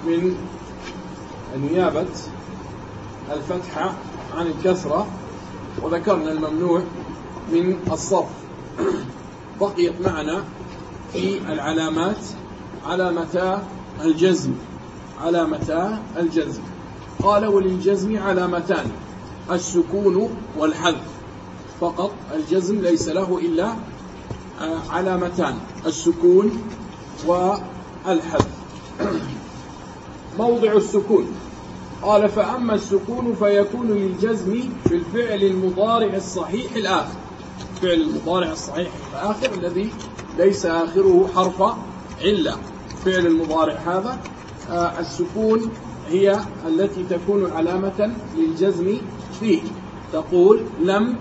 من نيابة الفتحة عن الكسرة، وذكرنا الممنوع من الصرف. بقيت معنا في العلامات علامتا الجزم. قال: وللجزم علامتان: السكون والحذف. فقط الجزم ليس له إلا علامتان: السكون والحذف. موضع السكون. قال: فأما السكون فيكون للجزم في الفعل المضارع الصحيح الآخر. الفعل المضارع الصحيح الآخر الذي ليس آخره حرف علة. فعل المضارع هذا السكون هي التي تكون علامة للجزم فيه. تقول: لم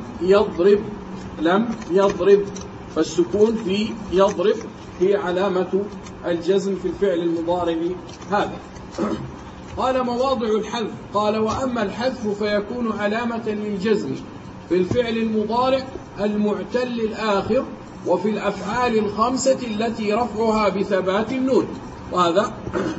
يضرب، فالسكون في يضرب هي علامة الجزم في الفعل المضارع هذا. قال: مواضع الحذف. قال: وأما الحذف فيكون علامة للجزم في الفعل المضارع المعتل الآخر وفي الأفعال الخمسة التي رفعها بثبات النون. وهذا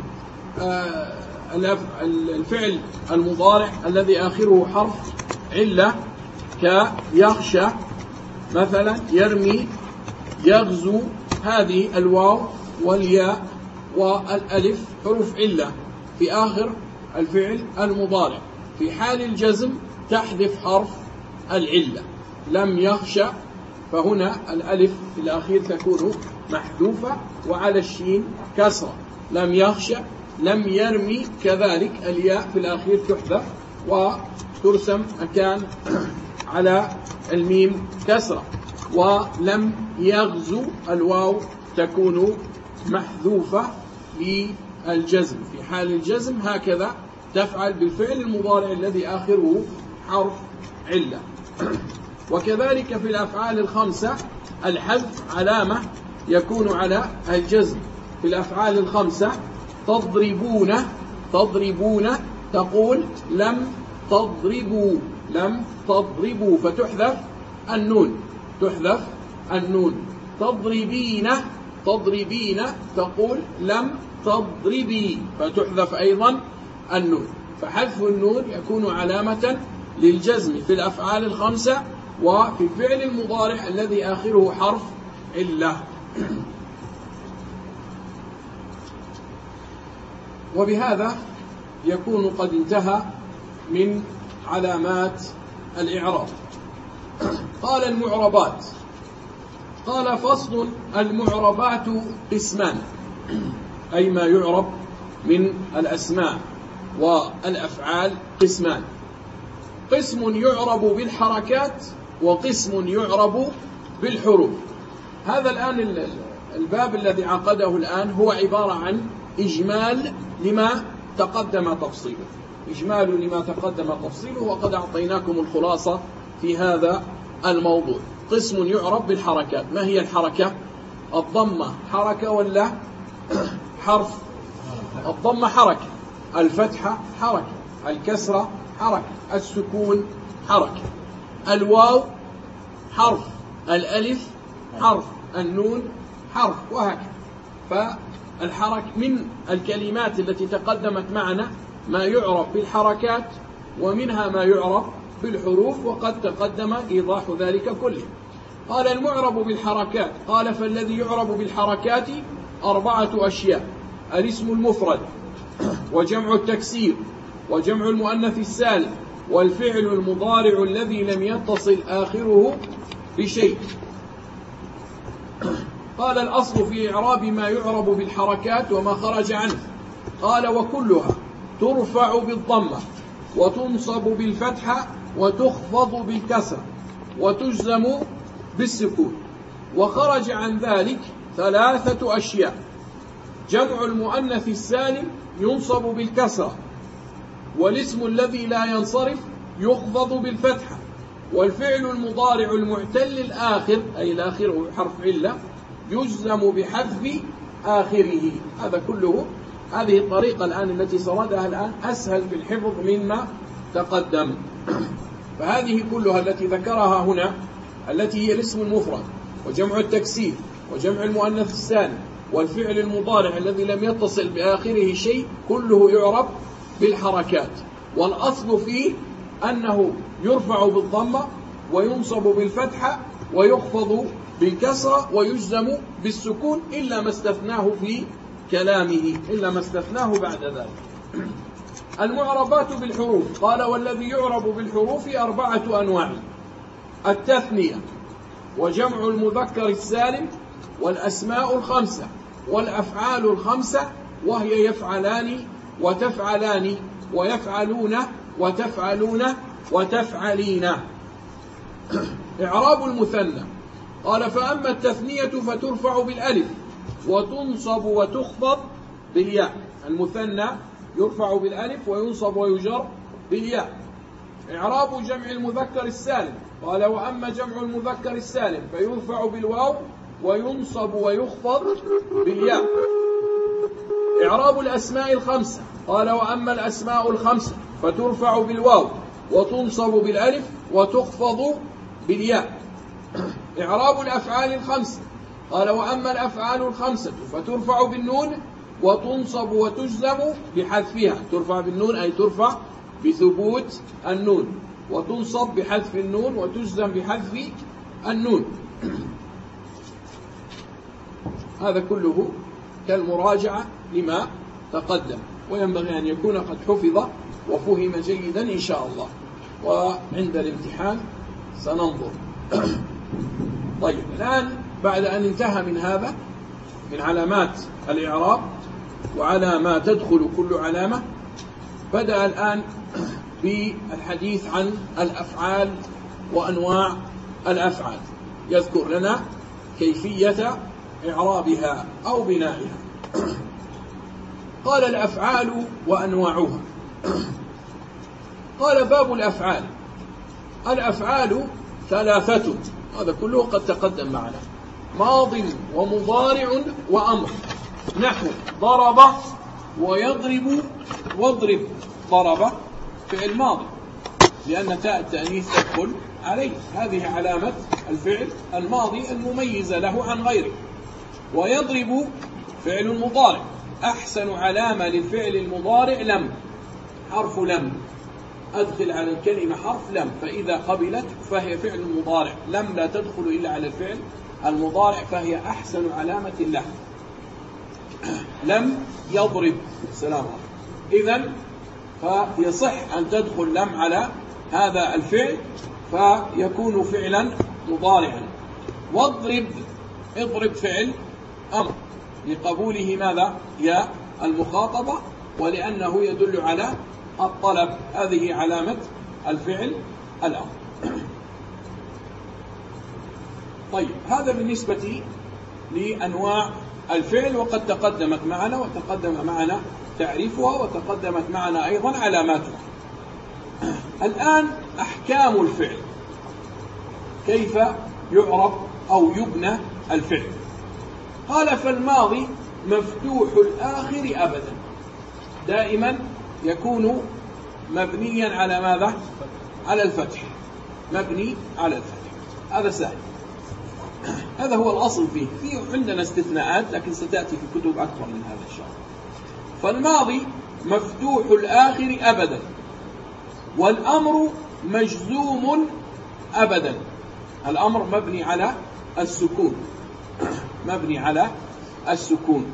الفعل المضارع الذي آخره حرف علة، كيخشى مثلا، يرمي، يغزو. هذه الواو والياء والألف حروف علة في آخر الفعل المضارع. في حال الجزم تحذف حرف العلة. لم يخشى، فهنا الألف في الأخير تكون محذوفة وعلى الشين كسرة. لم يخشى. لم يرمي كذلك الياء في الأخير تحذف وترسم مكان على الميم كسرة. ولم يغزو الواو تكون محذوفة للجزم. في حال الجزم هكذا تفعل بالفعل المضارع الذي آخره حرف علة. وكذلك في الأفعال الخمسة الحذف علامة يكون على الجزم. في الأفعال الخمسة: تضربون، تقول: لم تضربوا، فتحذف النون. تضربين، تقول: لم تضربي، فتحذف أيضا النون. فحذف النون يكون علامة للجزم في الأفعال الخمسة وفي الفعل المضارع الذي آخره حرف علة. وبهذا يكون قد انتهى من علامات الإعراب. قال: المعربات. قال: فصل: المعربات قسمان، أي ما يعرب من الأسماء والأفعال قسمان: قسم يعرب بالحركات وقسم يعرب بالحروف. هذا الآن الباب الذي عقده الآن هو عبارة عن إجمال لما تقدم تفصيله، وقد أعطيناكم الخلاصة في هذا الموضوع. قسم يعرب بالحركات. ما هي الحركة؟ الضمة حركة ولا حرف؟ الضمة حركة، الفتحة حركة، الكسرة حركة، السكون حركة، الواو حرف، الألف حرف، النون حرف، وهكذا. فالحركة من الكلمات التي تقدمت معنا ما يعرف بالحركات، ومنها ما يعرف بالحروف، وقد تقدم إيضاح ذلك كله. قال: المعرب بالحركات. قال: فالذي يعرب بالحركات 4 أشياء: الاسم المفرد، وجمع التكسير، وجمع المؤنث السالم، والفعل المضارع الذي لم يتصل آخره بشيء. قال: الأصل في إعراب ما يعرب بالحركات وما خرج عنه. قال: وكلها ترفع بالضمة، وتنصب بالفتحة، وتخفض بالكسرة، وتجزم بالسكون. وخرج عن ذلك 3 أشياء: جمع المؤنث السالم ينصب بالكسرة، والاسم الذي لا ينصرف يخفض بالفتحة، والفعل المضارع المعتل الآخر، أي الآخر حرف علة، يجزم بحذف آخره. هذا كله، هذه الطريقة الآن التي سردها الآن أسهل في الحفظ مما تقدم. فهذه كلها التي ذكرها هنا، التي هي الاسم المفرد، وجمع التكسير، وجمع المؤنث السالم، والفعل المضارع الذي لم يتصل بآخره شيء كله يعرب بالحركات، والأصل فيه أنه يرفع بالضمة وينصب بالفتحة ويخفض بالكسرة ويجزم بالسكون إلا ما استثناه في كلامه، إلا ما استثناه بعد ذلك. المعربات بالحروف، قال والذي يعرب بالحروف 4 أنواع: التثنية وجمع المذكر السالم والأسماء الخمسة والأفعال الخمسة، وهي يفعلان وتفعلان ويفعلون وتفعلون وتفعلين. إعراب المثنى، قال فأما التثنية فترفع بالألف وتنصب وتخفض بالياء. المثنى يرفع بالألف وينصب ويجر بالياء. إعراب جمع المذكر السالم، قال وأما جمع المذكر السالم فيرفع بالواو وينصب ويخفض بالياء. إعراب الأسماء الخمسة، قال وأما الأسماء الخمسة فترفع بالواو وتنصب بالألف وتخفض بالياء. إعراب الأفعال الخمسة، قال وأما الأفعال الخمسة فترفع بالنون وتنصب وتجزم بحذفها. ترفع بالنون أي ترفع بثبوت النون، وتنصب بحذف النون وتجزم بحذف النون. هذا كله كالمراجعة لما تقدم، وينبغي أن يكون قد حفظ وفهم جيدا إن شاء الله، وعند الامتحان سننظر. طيب، الآن بعد أن انتهى من هذا من علامات الإعراب وعلى ما تدخل كل علامة، بدأ الآن بالحديث عن الأفعال وأنواع الأفعال. يذكر لنا كيفية إعرابها أو بنائها. قال الأفعال وأنواعها. قال باب الأفعال. الأفعال 3، هذا كله قد تقدم معنا: ماض ومضارع وأمر. نحو ضرب ويضرب واضرب. ضرب فعل ماضي لأن تاء التأنيث تدخل عليه، هذه علامة الفعل الماضي المميزة له عن غيره. ويضرب فعل مضارع، أحسن علامة للفعل المضارع لم، حرف لم. أدخل على الكلمة حرف لم، فإذا قبلت فهي فعل مضارع. لم لا تدخل إلا على الفعل المضارع، فهي أحسن علامة له. لم يضرب، سلام عليكم. إذن فيصح أن تدخل لم على هذا الفعل فيكون فعلا مضارعا. واضرب، اضرب فعل أمر لقبوله ماذا؟ يا المخاطبة، ولأنه يدل على الطلب. هذه علامة الفعل الأمر. طيب، هذا بالنسبة لأنواع الفعل، وقد تقدمت معنا وتقدم معنا تعريفها وتقدمت معنا أيضا علاماتها. الآن أحكام الفعل، كيف يعرب أو يبنى الفعل. قال فالماضي مفتوح الآخر أبدا، دائما يكون مبنيا على ماذا؟ على الفتح، مبني على الفتح. هذا سهل، هذا هو الأصل فيه. عندنا استثناءات لكن ستأتي في كتب أكثر من هذا إن شاء الله. فالماضي مفتوح الآخر أبدا، والأمر مجزوم أبدا. الأمر مبني على السكون، مبني على السكون.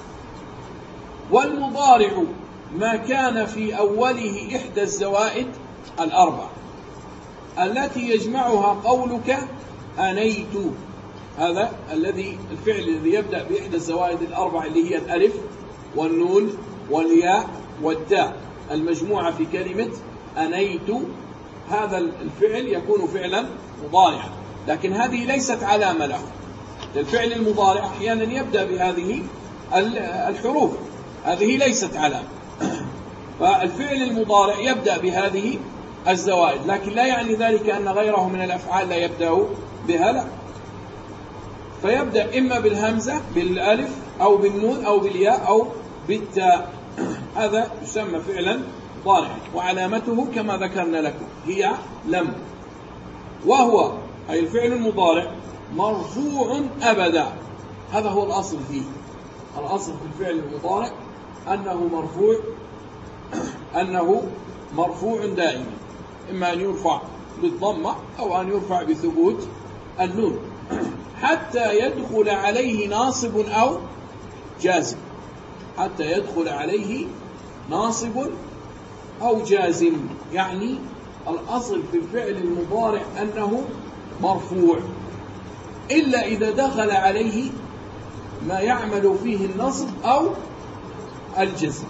والمضارع ما كان في أوله إحدى الزوائد 4 التي يجمعها قولك أنيت. هذا الفعل الذي يبدأ بإحدى الزوائد 4 اللي هي الألف والنون والياء والتاء المجموعة في كلمة أنيت. هذا الفعل يكون فعلا مضارعا، لكن هذه ليست علامة له. الفعل المضارع أحيانا يبدأ بهذه الحروف، هذه ليست علامة. فالفعل المضارع يبدأ بهذه الزوائد، لكن لا يعني ذلك أن غيره من الأفعال لا يبدأ بها، لا. فيبدأ إما بالهمزة بالألف أو بالنون أو بالياء أو بالتاء. هذا يسمى فعلا مضارعا، وعلامته كما ذكرنا لكم هي لم. وهو أي الفعل المضارع مرفوع أبدا، هذا هو الأصل فيه. الأصل في الفعل المضارع أنه مرفوع دائما، إما أن يرفع بالضمة أو أن يرفع بثبوت النون حتى يدخل عليه ناصب أو جازم، حتى يدخل عليه ناصب أو جازم. يعني الأصل في الفعل المضارع أنه مرفوع، إلا إذا دخل عليه ما يعمل فيه النصب أو الجزم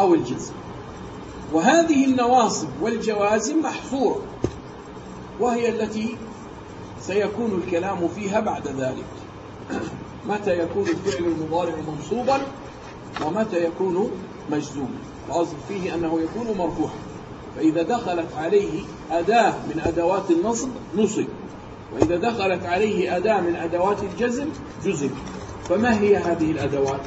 وهذه النواصب والجوازم محصورة، وهي التي سيكون الكلام فيها بعد ذلك. متى يكون الفعل المضارع منصوبا ومتى يكون مجزوما. الأصل فيه أنه يكون مرفوعا، فإذا دخلت عليه أداة من أدوات النصب نصب، وإذا دخلت عليه أداة من أدوات الجزم جزم. فما هي هذه الأدوات؟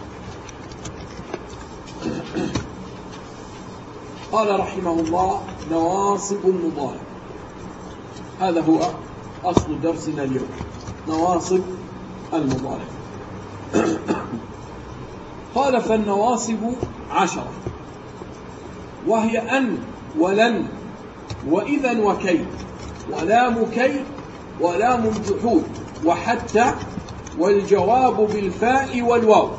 قال رحمه الله: نواصب المضارع. هذا هو أصل درسنا اليوم، نواصب المضارع. قال: فالنواصب 10، وهي أن ولن وإذا وكي ولام كي ولام الجحود وحتى والجواب بالفاء والواو.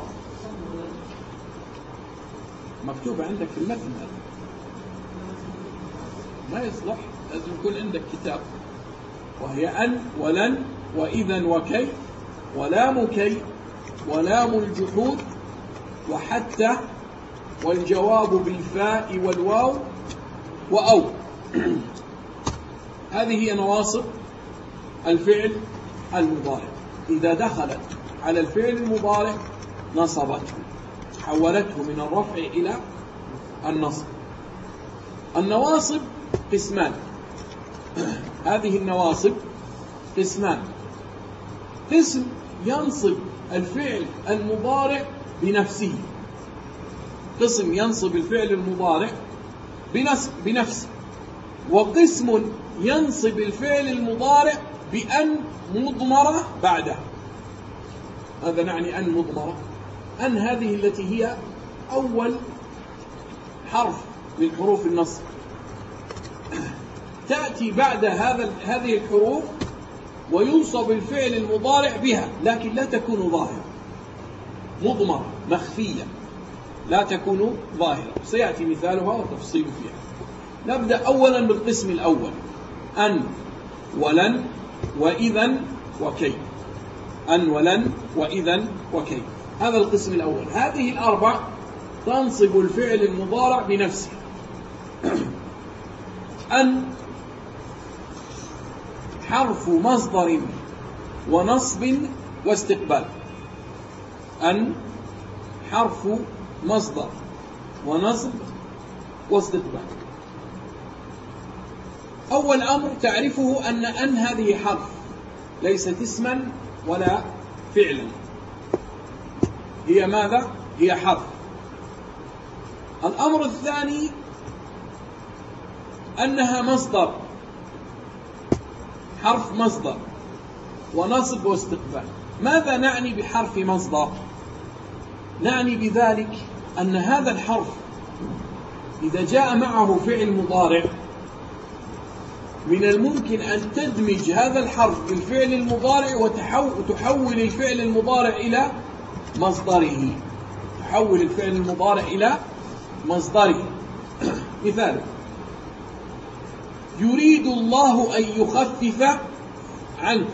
مكتوب عندك في المتن هذا، ما يصلح، لازم يكون عندك كتاب. وهي أن ولن وإذا وكي ولام كي ولام الجحود وحتى والجواب بالفاء والواو وأو. هذه هي نواصب الفعل المضارع. إذا دخلت على الفعل المضارع نصبته، حولته من الرفع إلى النصب. النواصب قسمان. هذه النواصب قسمان: قسم ينصب الفعل المضارع بنفسه، قسم ينصب الفعل المضارع بنفسه، وقسم ينصب الفعل المضارع بأن مضمرة بعده. هذا نعني أن مضمرة. أن هذه التي هي أول حرف من حروف النصب، تأتي بعد هذه الحروف وينصب الفعل المضارع بها، لكن لا تكون ظاهرة، مضمرة مخفية، لا تكون ظاهرة. سيأتي مثالها وتفصيل فيها. نبدأ أولا بالقسم الأول: أن ولن وإذا وكي. أن ولن وإذا وكي، هذا القسم الأول. هذه الأربع تنصب الفعل المضارع بنفسه. أن حرف مصدر ونصب واستقبال. أن حرف مصدر ونصب واستقبال. أول أمر تعرفه أن هذه حرف، ليست اسما ولا فعلا، هي ماذا؟ هي حرف. الأمر الثاني أنها مصدر، حرف مصدر ونصب واستقبال. ماذا نعني بحرف مصدر؟ نعني بذلك أن هذا الحرف إذا جاء معه فعل مضارع من الممكن أن تدمج هذا الحرف بالفعل المضارع وتحول الفعل المضارع إلى مصدره، تحول الفعل المضارع إلى مصدره. مثال: يريد الله أن يخفف عنك.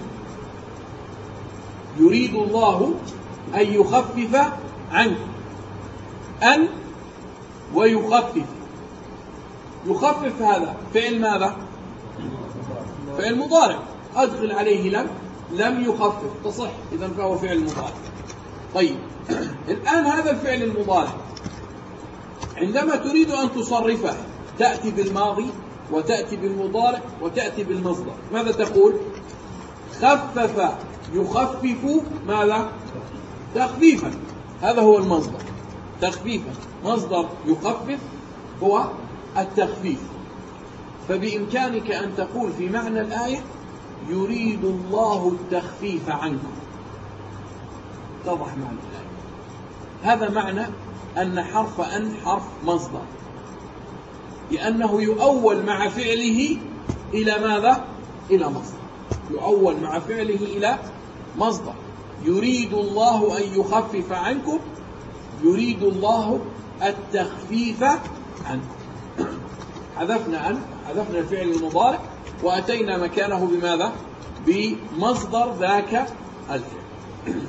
يريد الله أن يخفف عنك. أن ويخفف. يخفف هذا فعل ماذا؟ فعل مضارع، أدخل عليه لم يخفف تصح، إذن فهو فعل مضارع. طيب، الآن هذا الفعل المضارع عندما تريد أن تصرفه تأتي بالماضي وتأتي بالمضارع وتأتي بالمصدر. ماذا تقول؟ خفف يخفف ماذا؟ تخفيفا. هذا هو المصدر، تخفيفا. مصدر يخفف هو التخفيف. فبإمكانك أن تقول في معنى الآية: يريد الله التخفيف عنكم. اتضح معنى الآية. هذا معنى أن حرف أن حرف مصدر، لأنه يؤول مع فعله إلى ماذا؟ إلى مصدر. يؤول مع فعله إلى مصدر. يريد الله أن يخفف عنكم، يريد الله التخفيف عنكم. حذفنا أن، حذفنا الفعل المضارع وأتينا مكانه بماذا؟ بمصدر ذاك الفعل.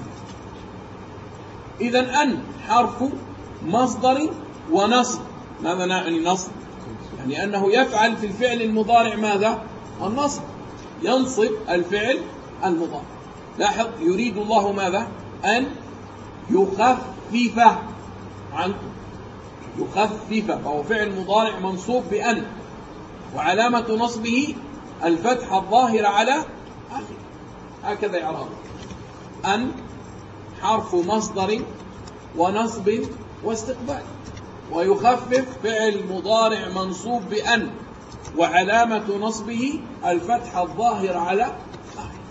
إذن أن حرف مصدر ونصب. ماذا يعني نصب؟ يعني أنه يفعل في الفعل المضارع ماذا؟ النصب، ينصب الفعل المضارع. لاحظ، يريد الله ماذا؟ أن يخفف عنكم. يخفف، فهو فعل مضارع منصوب بأن، وعلامة نصبه الفتحة الظاهرة على آخره. هكذا إعرابه. أن حرف مصدر ونصب واستقبال، ويخفف فعل مضارع منصوب بأن، وعلامة نصبه الفتحة الظاهرة على آخره.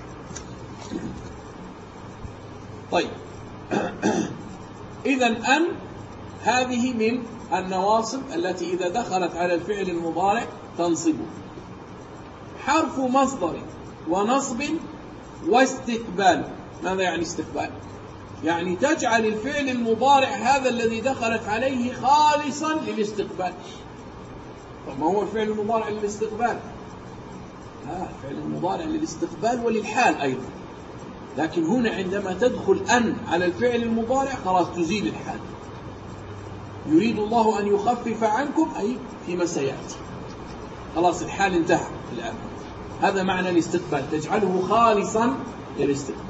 طيب، إذن أن هذه من النواصب التي إذا دخلت على الفعل المضارع تنصبه. حرف مصدر ونصب واستقبال. ماذا يعني استقبال؟ يعني تجعل الفعل المضارع هذا الذي دخلت عليه خالصا للاستقبال. طب ما هو الفعل المضارع للاستقبال؟ الفعل المضارع للاستقبال وللحال أيضا، لكن هنا عندما تدخل أن على الفعل المضارع خلاص تزيل الحال. يريد الله أن يخفف عنكم، أي فيما سيأتي، خلاص الحال انتهى الآن. هذا معنى الاستقبال، تجعله خالصا للاستقبال.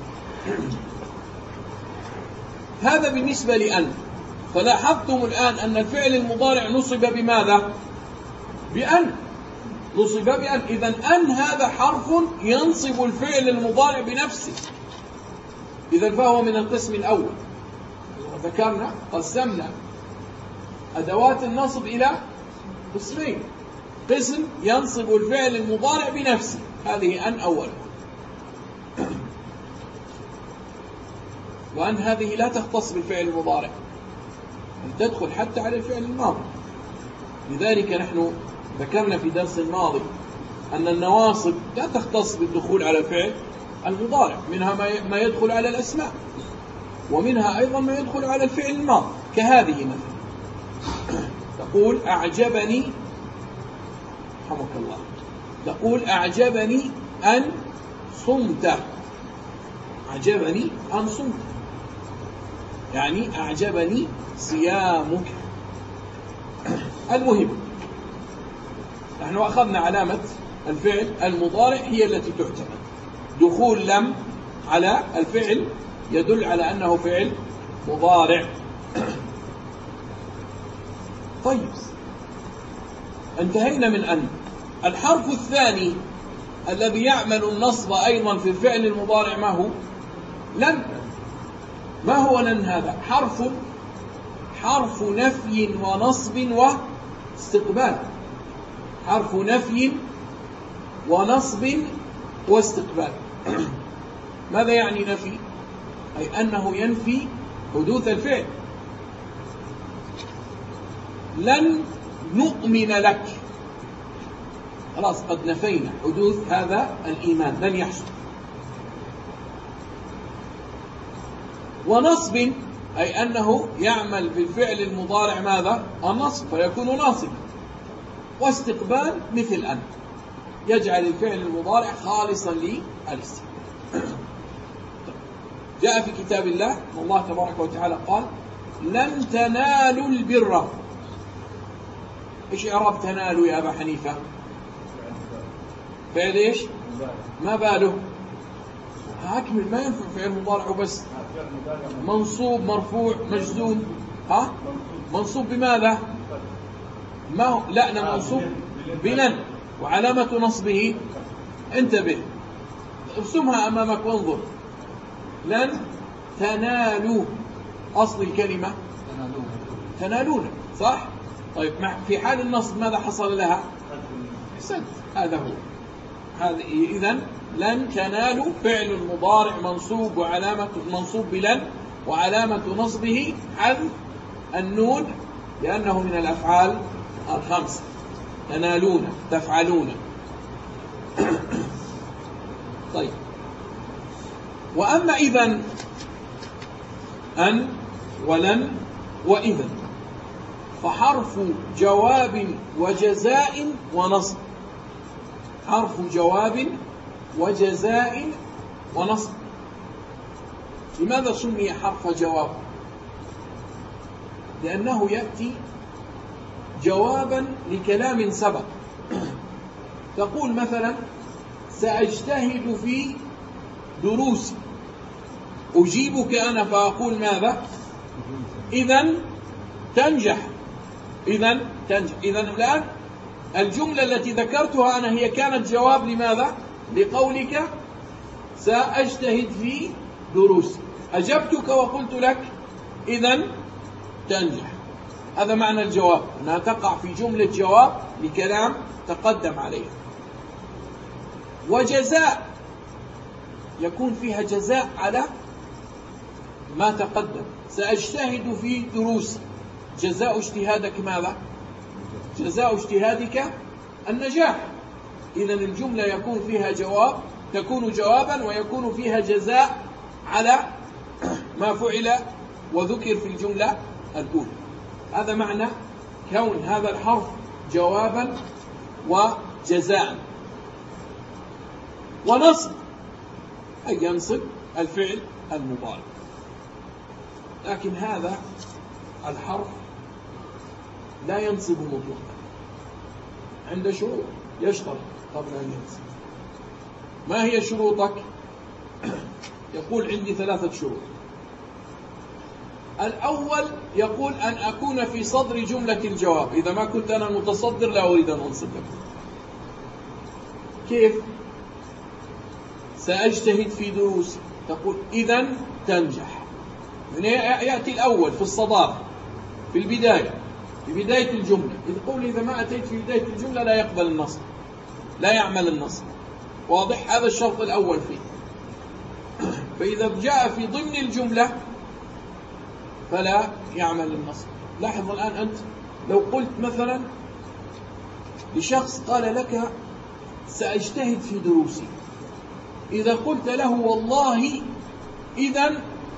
هذا بالنسبة لأن. فلاحظتم الآن أن الفعل المضارع نصب بماذا؟ بأن، نصب بأن. إذن أن هذا حرف ينصب الفعل المضارع بنفسه. إذن فهو من القسم الأول. وذكرنا قسمنا أدوات النصب إلى قسمين: قسم ينصب الفعل المضارع بنفسه، هذه أن أولا، وأن هذه لا تختص بالفعل المضارع، تدخل حتى على الفعل الماضي. لذلك نحن ذكرنا في درس الماضي أن النواصب لا تختص بالدخول على الفعل المضارع، منها ما يدخل على الأسماء، ومنها أيضا ما يدخل على الفعل الماضي، كهذه مثلا تقول أعجبني، رحمك الله، تقول أعجبني أن صمت. أعجبني أن صمت، يعني أعجبني صيامك. المهم، نحن أخذنا علامة الفعل المضارع هي التي تعتمد. دخول لم على الفعل يدل على أنه فعل مضارع. طيب، انتهينا من أن. الحرف الثاني الذي يعمل النصب أيضا في الفعل المضارع ما هو؟ لن. ما هو لن؟ هذا حرف نفي ونصب واستقبال. حرف نفي ونصب واستقبال. ماذا يعني نفي؟ أي أنه ينفي حدوث الفعل. لن نؤمن لك، خلاص قد نفينا حدوث هذا الإيمان، لن يحصل. ونصب أي أنه يعمل بالفعل المضارع ماذا؟ النصب، فيكون ناصبا. واستقبال مثل أن، يجعل الفعل المضارع خالصا للاستقبال. جاء في كتاب الله والله تبارك وتعالى قال: لن تنالوا البر. إيش إعراب تنالوا يا أبا حنيفة؟ فعل إيش؟ ما باله؟ أكمل، ما ينفع فعل مضارع وبس. منصوب مرفوع مجزوم. منصوب بماذا؟ ما هو؟ لا، منصوب بلن، وعلامة نصبه، انتبه، ارسمها أمامك وانظر. لن تنالوا، أصل الكلمة تنالون، صح؟ طيب، في حال النصب ماذا حصل لها؟ أحسنت، هذا هو. إذن لن تنالوا فعل مضارع منصوب، وعلامة منصوب بلن، وعلامة نصبه حذف النون لأنه من الأفعال الخمسة: تنالون، تفعلون. طيب، وأما إذن، أن ولن وإذن، فحرف جواب وجزاء ونصب. حرف جواب وجزاء ونصب. لماذا سمي حرف جواب؟ لأنه يأتي جوابا لكلام سبق. تقول مثلا: سأجتهد في دروسي. أجيبك أنا فأقول ماذا؟ إذن تنجح. إذن تنجح. إذن الآن الجملة التي ذكرتها أنا هي كانت جواب لماذا؟ لقولك سأجتهد في دروسي. أجبتك وقلت لك إذن تنجح. هذا معنى الجواب، أنها تقع في جملة جواب لكلام تقدم عليها. وجزاء يكون فيها جزاء على ما تقدم. سأجتهد في دروسي، جزاء اجتهادك ماذا؟ جزاء اجتهادك النجاح. إذن الجملة يكون فيها جواب، تكون جوابا ويكون فيها جزاء على ما فعل وذكر في الجملة الأولى. هذا معنى كون هذا الحرف جوابا وجزاء. ونصب أي ينصب الفعل المضارع. لكن هذا الحرف لا ينصب مطلقا، عند شروط يشترط قبل أن ينصب. ما هي شروطك؟ يقول عندي 3 شروط. الأول يقول أن أكون في صدر جملة الجواب. إذا ما كنت أنا المتصدر لا أريد أن أنصب لك. كيف؟ سأجتهد في دروسي، تقول إذن تنجح. يأتي الأول في الصدارة، في البداية، في بداية الجملة. يقول إذا ما أتيت في بداية الجملة لا يقبل النصب، لا يعمل النصب. واضح؟ هذا الشرط الأول فيه. فإذا جاء في ضمن الجملة فلا يعمل النصب. لاحظ الآن أنت لو قلت مثلا لشخص قال لك سأجتهد في دروسي، إذا قلت له والله إذن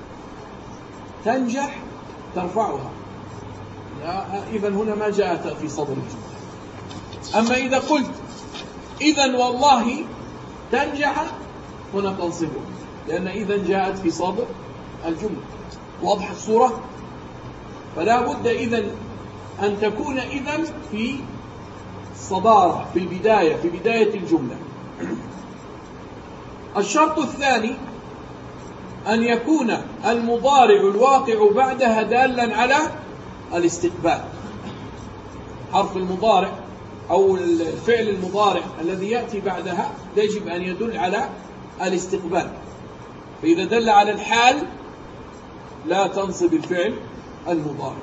تنجح ترفعها، إذن هنا ما جاءت في صدر الجملة. أما إذا قلت إذن والله تنجح هنا تنصبه، لأن إذن جاءت في صدر الجملة. واضح الصورة؟ فلا بد إذن أن تكون إذن في الصدارة، في البداية، في بداية الجملة. الشرط الثاني أن يكون المضارع الواقع بعدها دالا على الاستقبال. حرف المضارع أو الفعل المضارع الذي يأتي بعدها يجب أن يدل على الاستقبال. فإذا دل على الحال لا تنصب الفعل المضارع.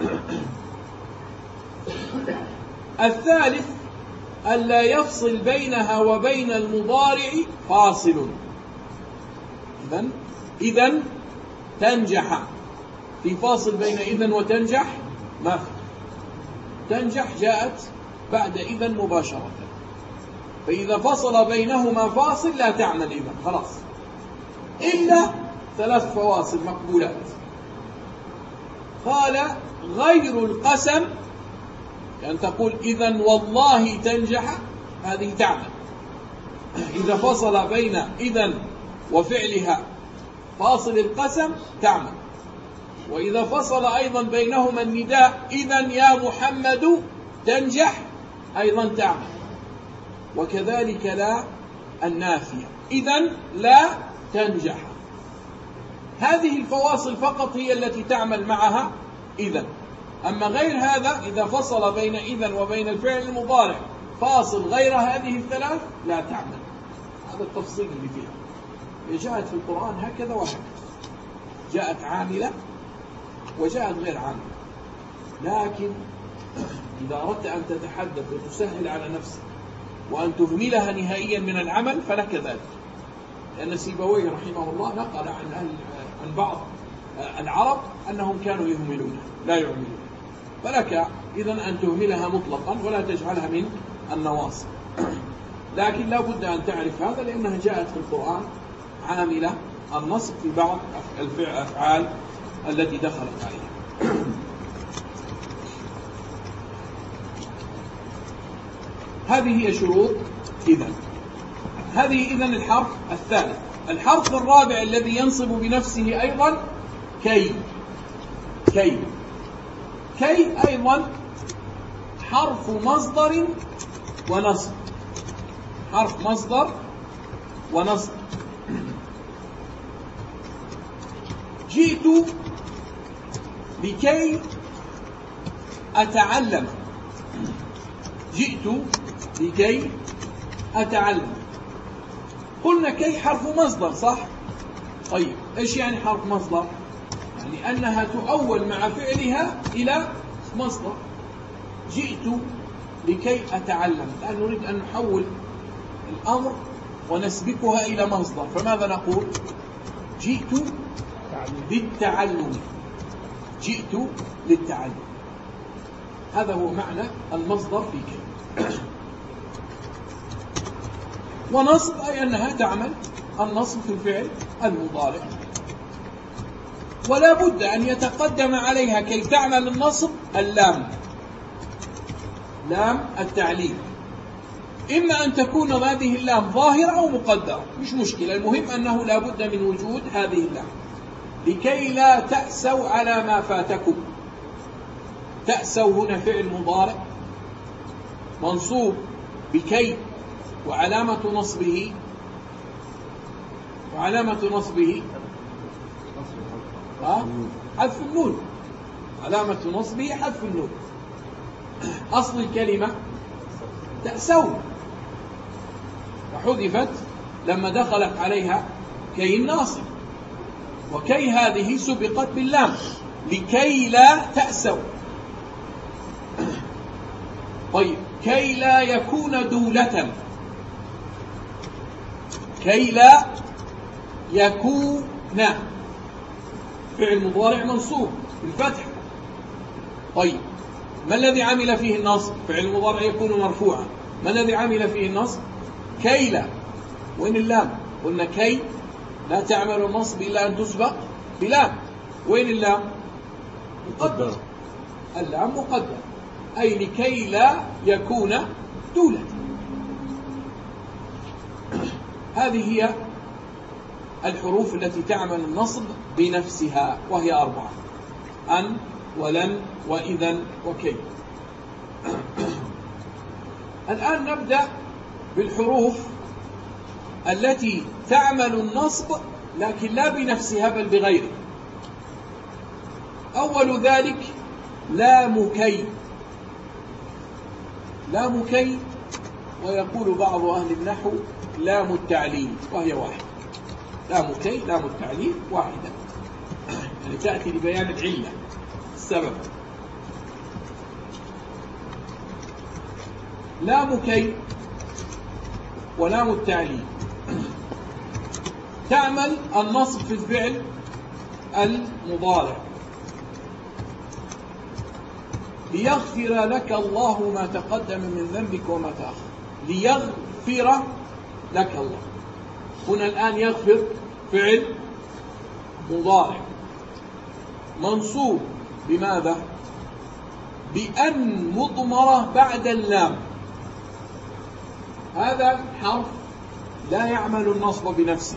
الثالث ألا يفصل بينها وبين المضارع فاصل. إذن تنجح، في فاصل بين إذن وتنجح ما في. تنجح جاءت بعد إذن مباشرة، فإذا فصل بينهما فاصل لا تعمل إذن، خلاص. إلا 3 فواصل مقبولات. قال غير القسم، يعني تقول إذن والله تنجح، هذه تعمل. إذا فصل بين إذن وفعلها فاصل القسم تعمل. وإذا فصل أيضا بينهما النداء إذن يا محمد تنجح أيضا تعمل. وكذلك لا النافية، إذن لا تنجح. هذه الفواصل فقط هي التي تعمل معها إذن. أما غير هذا إذا فصل بين إذن وبين الفعل المضارع فاصل غير هذه ال3 لا تعمل. هذا التفصيل اللي فيها. جاءت في القرآن هكذا وهكذا، جاءت عاملة وجاءت غير عاملة. لكن إذا أردت أن تتحدث وتسهل على نفسك وأن تهملها نهائيا من العمل فلك ذلك، لأن سيبويه رحمه الله نقل عن بعض العرب أنهم كانوا يهملونها لا يعملون، فلك إذن أن تهملها مطلقا ولا تجعلها من النواصب، لكن لا بد أن تعرف هذا لأنها جاءت في القرآن عاملة النصب في بعض الأفعال التي دخلت عليها. هذه هي شروط إذن. هذه إذن الحرف الثالث. الحرف الرابع الذي ينصب بنفسه أيضا كي. كي أيضا حرف مصدر ونصب، حرف مصدر ونصب. جئت لكي أتعلم، جئت لكي أتعلم. قلنا كي حرف مصدر صح؟ طيب إيش يعني حرف مصدر؟ يعني أنها تؤول مع فعلها إلى مصدر. جئت لكي أتعلم، الآن نريد أن نحول الأمر ونسبكها إلى مصدر، فماذا نقول؟ جئت للتعلم، جئت للتعلم. هذا هو معنى المصدر في كي. ونصب أي أنها تعمل النصب في الفعل المضارع، ولا بد أن يتقدم عليها كي تعمل النصب اللام، لام التعليل. إما أن تكون هذه اللام ظاهرة أو مقدرة، مش مشكلة، المهم أنه لا بد من وجود هذه اللام. لكي لا تأسوا على ما فاتكم. تأسوا هنا فعل مضارع منصوب بكي، وعلامة نصبه حذف النون، علامة نصبه حذف النون. أصل الكلمة تأسوا، وحذفت لما دخلت عليها كي الناصب، وكي هذه سبقت باللام لكي لا تأسوا. طيب كي لا يكون دولة، كي لا يكون فعل مضارع منصوب بالفتح. طيب ما الذي عمل فيه النصب؟ فعل مضارع يكون مرفوعا، ما الذي عمل فيه النصب؟ كي لا. وين اللام؟ قلنا كي لا تعمل النصب إلا أن تسبق بلام. وين اللام؟ مقدر، اللام مقدر، أي لكي لا يكون دولة. هذه هي الحروف التي تعمل النصب بنفسها، وهي 4: أن ولن وإذن وكي. الآن نبدأ بالحروف التي تعمل النصب لكن لا بنفسها بل بغيره. أول ذلك لام كي. لام كي، ويقول بعض أهل النحو لام التعليل، وهي واحدة. لام كي لام التعليل واحدة، يعني تأتي لبيان العلة السبب. لام كي ولام التعليل تعمل النصب في الفعل المضارع. ليغفر لك الله ما تقدم من ذنبك وما تأخر. ليغفر لك الله، هنا الآن يغفر فعل مضارع منصوب بماذا؟ بأن مضمرة بعد اللام. هذا حرف لا يعمل النصب بنفسه،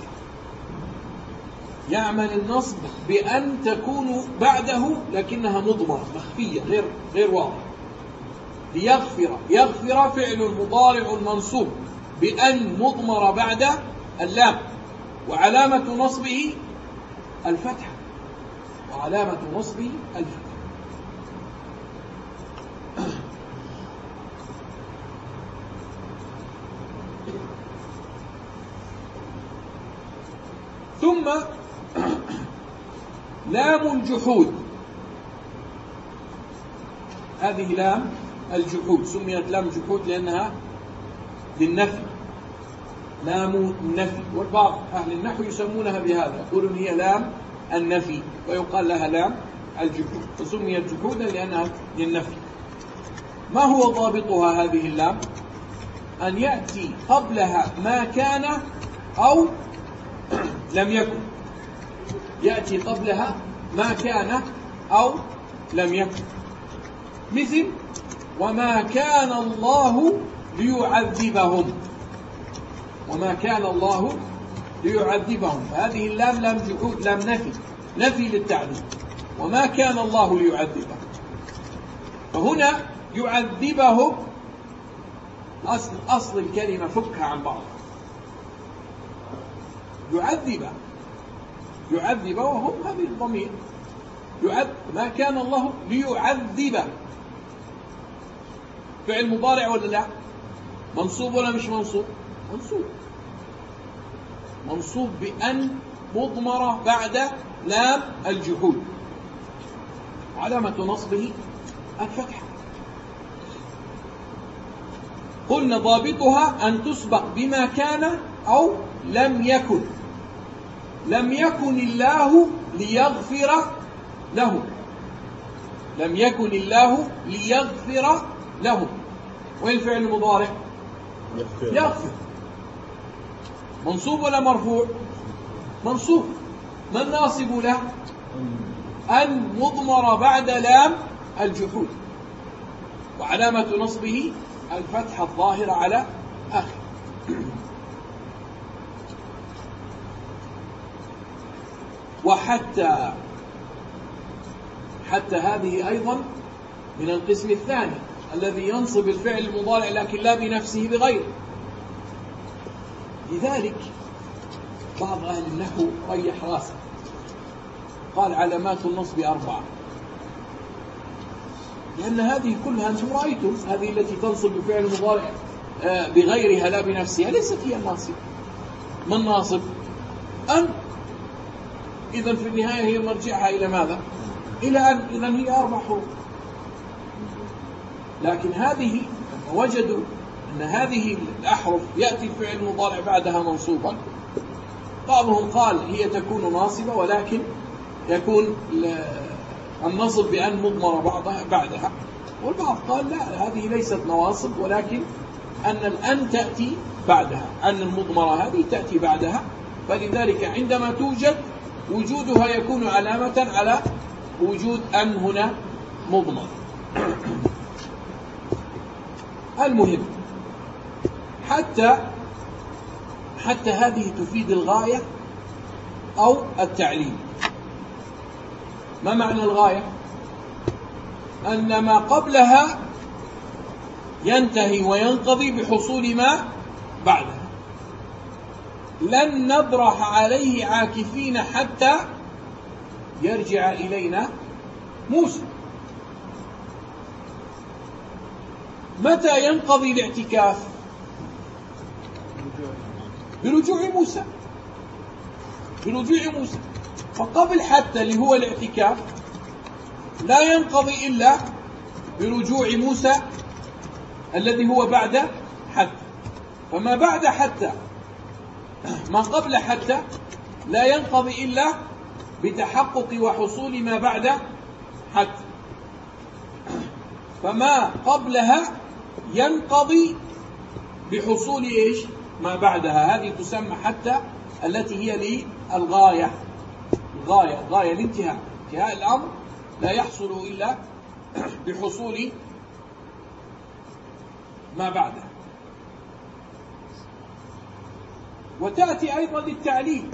يعمل النصب بأن تكون بعده لكنها مضمرة مخفية غير واضحة. ليغفر، يغفر فعل مضارع منصوب بأن مضمر بعد اللام، وعلامة نصبه الفتحة، وعلامة نصبه الفتحة. ثم لام الجحود. هذه لام الجحود سميت لام الجحود لأنها للنفي، لام النفي، والبعض أهل النحو يسمونها بهذا، يقولون هي لام النفي، ويقال لها لام الجحود، فسميت جحودا لأنها للنفي. ما هو ضابطها هذه اللام؟ أن يأتي قبلها ما كان أو لم يكن، يأتي قبلها ما كان أو لم يكن، مثل وما كان الله ليعذبهم، وما كان الله ليعذبهم، فهذه اللام لام جحود، لام نفي للتعذيب، وما كان الله ليعذبهم. فهنا يعذبهم أصل الكلمة فكها عن بعض، يعذب وهم هذه الضمير، ما كان الله ليعذب، فعل مضارع ولا لا؟ منصوب ولا مش منصوب؟ منصوب بأن مضمرة بعد لام الجحود، علامة نصبه الفتحة. قلنا ضابطها أن تسبق بما كان أو لم يكن. لم يكن الله ليغفر لهم، لم يكن الله ليغفر لهم، وين الفعل المضارع؟ يغفر. منصوب ولا مرفوع؟ منصوب. ما الناصب له؟ أن مضمر بعد لام الجحود، وعلامة نصبه الفتحة الظاهرة على آخر. وحتى هذه أيضا من القسم الثاني الذي ينصب الفعل المضارع لكن لا بنفسه بغيره. لذلك بعض أهل النحو ريح راسه قال علامات النصب 4، لأن هذه كلها أنتم رأيتم، هذه التي تنصب بفعل المضارع بغيرها لا بنفسها ليست هي الناصب. ما الناصب؟ أن. إذن في النهاية هي مرجعها إلى ماذا؟ إلى أن. إذن هي 4 حروف. لكن هذه وجدوا أن هذه الأحرف يأتي الفعل المضارع بعدها منصوبا. بعضهم قال هي تكون ناصبة ولكن يكون النصب بأن مضمر بعدها، والبعض قال لا، هذه ليست نواصب ولكن أن الأن تأتي بعدها، أن المضمرة هذه تأتي بعدها، فلذلك عندما توجد وجودها يكون علامة على وجود أن هنا مضمر. المهم حتى هذه تفيد الغاية أو التعليل. ما معنى الغاية؟ أن ما قبلها ينتهي وينقضي بحصول ما بعدها. لن نبرح عليه عاكفين حتى يرجع إلينا موسى. متى ينقضي الاعتكاف؟ برجوع موسى. فقبل حتى اللي هو الاعتكاف لا ينقضي إلا برجوع موسى الذي هو بعد حتى. فما بعد حتى، ما قبل حتى لا ينقضي إلا بتحقق وحصول ما بعد حتى. فما قبلها ينقضي بحصول إيش؟ ما بعدها. هذه تسمى حتى التي هي للغاية، غاية الانتهاء. انتهاء الأمر لا يحصل إلا بحصول ما بعدها. وتأتي أيضا للتعليل،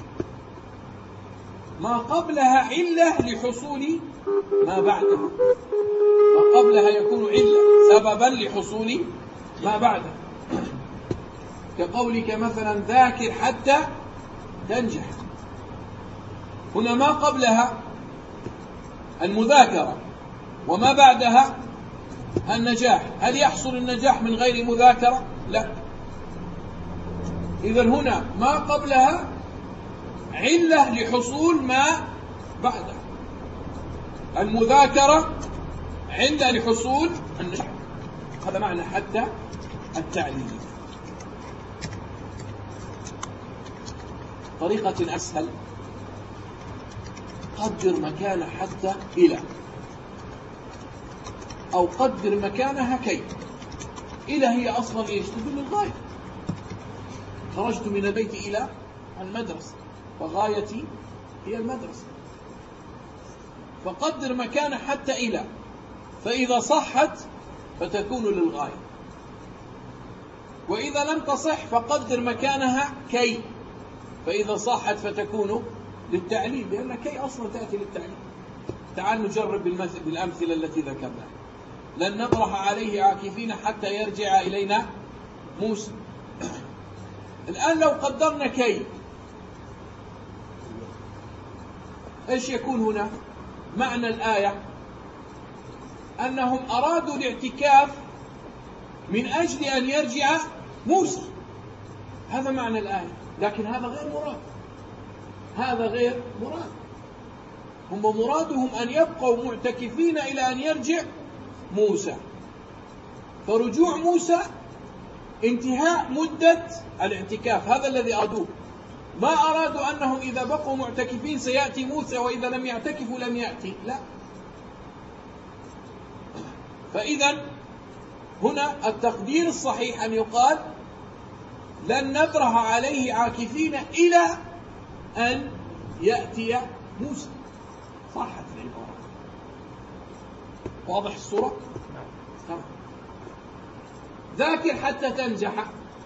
ما قبلها علة لحصول ما بعدها. ما قبلها يكون علة سببا لحصول ما بعدها، كقولك مثلا ذاكر حتى تنجح. هنا ما قبلها المذاكرة وما بعدها النجاح. هل يحصل النجاح من غير مذاكرة؟ لا. إذن هنا ما قبلها علة لحصول ما بعدها. المذاكرة علة لحصول النجاح. هذا معنى حتى التعليل. طريقة أسهل قدر مكان حتى إلى، أو قدر مكانها كي. إلى هي أصلا إيش؟ تدل الغاية. خرجت من البيت إلى المدرسة، فغايتي هي المدرسة. فقدر مكان حتى إلى، فإذا صحت فتكون للغاية، وإذا لم تصح فقدر مكانها كي، فإذا صحت فتكون للتعليل، لأن كي أصلا تأتي للتعليل. تعال نجرب بالأمثلة التي ذكرناها. لن نبرح عليه عاكفين حتى يرجع إلينا موسى. الآن لو قدرنا كي، إيش يكون هنا؟ معنى الآية أنهم أرادوا الاعتكاف من أجل أن يرجع موسى، هذا معنى الآية، لكن هذا غير مراد. هذا غير مراد. هم مرادهم أن يبقوا معتكفين إلى أن يرجع موسى، فرجوع موسى انتهاء مدة الاعتكاف، هذا الذي أرادوه. ما أرادوا أنهم إذا بقوا معتكفين سيأتي موسى وإذا لم يعتكفوا لم يأتي، لا. فإذا هنا التقدير الصحيح أن يقال لن نبرح عليه عاكفين إلى أن يأتي موسى. صحت العبارة. واضح الصورة؟ نعم. ذاكر حتى تنجح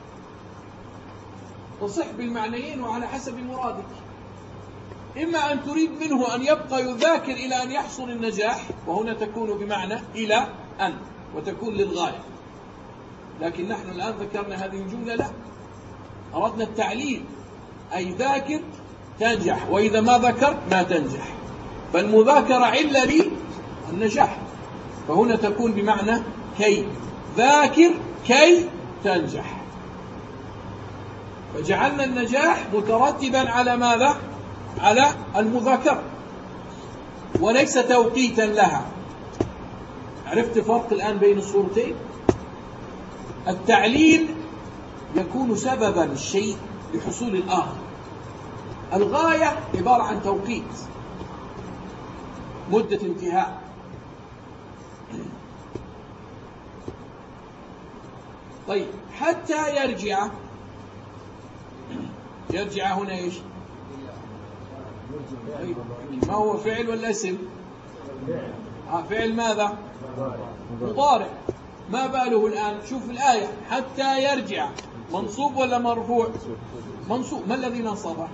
تصح بالمعنيين وعلى حسب مرادك. إما أن تريد منه أن يبقى يذاكر إلى أن يحصل النجاح، وهنا تكون بمعنى إلى أن، وتكون للغاية. لكن نحن الآن ذكرنا هذه الجملة لا، أردنا التعليل، أي ذاكر تنجح، وإذا ما ذكرت ما تنجح، فالمذاكرة علة للنجاح، فهنا تكون بمعنى كي، ذاكر كي تنجح. فجعلنا النجاح مترتبا على ماذا؟ على المذاكرة، وليس توقيتا لها. عرفت فرق الآن بين الصورتين؟ التعليل يكون سببا الشيء لحصول الآخر، الغاية عبارة عن توقيت، مدة انتهاء. طيب حتى يرجع، يرجع هنا ايش؟ طيب ما هو فعل ولا اسم؟ فعل ماذا؟ مضارع. ما باله الآن؟ شوف الآية، حتى يرجع منصوب ولا مرفوع؟ منصوب. ما الذي نصبه؟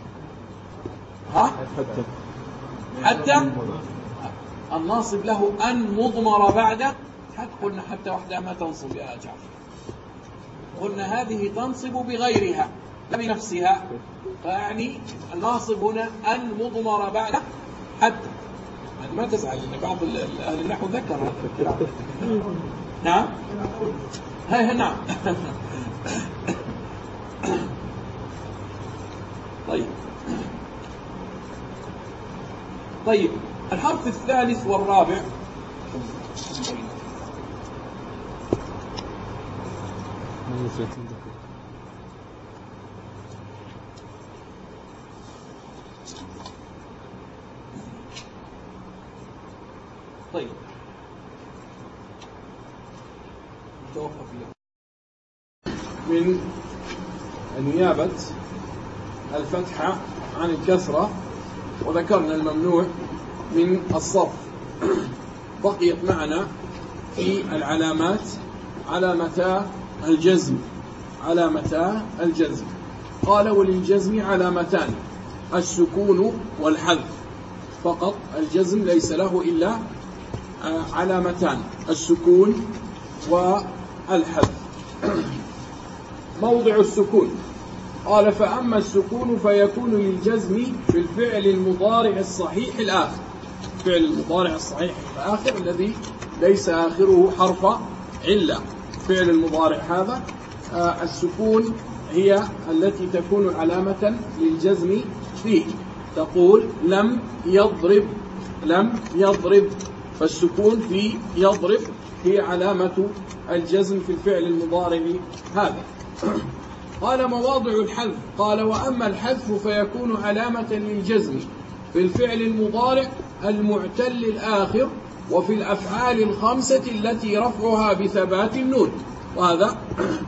حتى الناصب له أن مضمر بعد حتى. قلنا حتى وحدها ما تنصب يا جعفر، قلنا هذه تنصب بغيرها لا بنفسها، فيعني الناصب هنا أن مضمر بعد حتى. يعني ما تزعل ان بعض اهل النحو ذكر هذا. نعم هاي نعم. طيب الحرف الثالث والرابع طيب توقف من نيابة الفتحة عن الكسرة، وذكرنا الممنوع من الصرف. بقيت معنا في العلامات علامتا الجزم. علامتا الجزم قال وللجزم علامتان، السكون والحذف فقط. الجزم ليس له إلا علامتان، السكون والحذف. موضع السكون قال فأما السكون فيكون للجزم في الفعل المضارع الصحيح الآخر. فعل المضارع الصحيح الآخر الذي ليس آخره حرف علة. فعل المضارع هذا السكون هي التي تكون علامة للجزم فيه. تقول لم يضرب، لم يضرب، فالسكون في يضرب هي علامة الجزم في الفعل المضارع هذا. قال مواضع الحذف قال وأما الحذف فيكون علامة للجزم في الفعل المضارع المعتل الآخر وفي الأفعال الخمسة التي رفعها بثبات النون. وهذا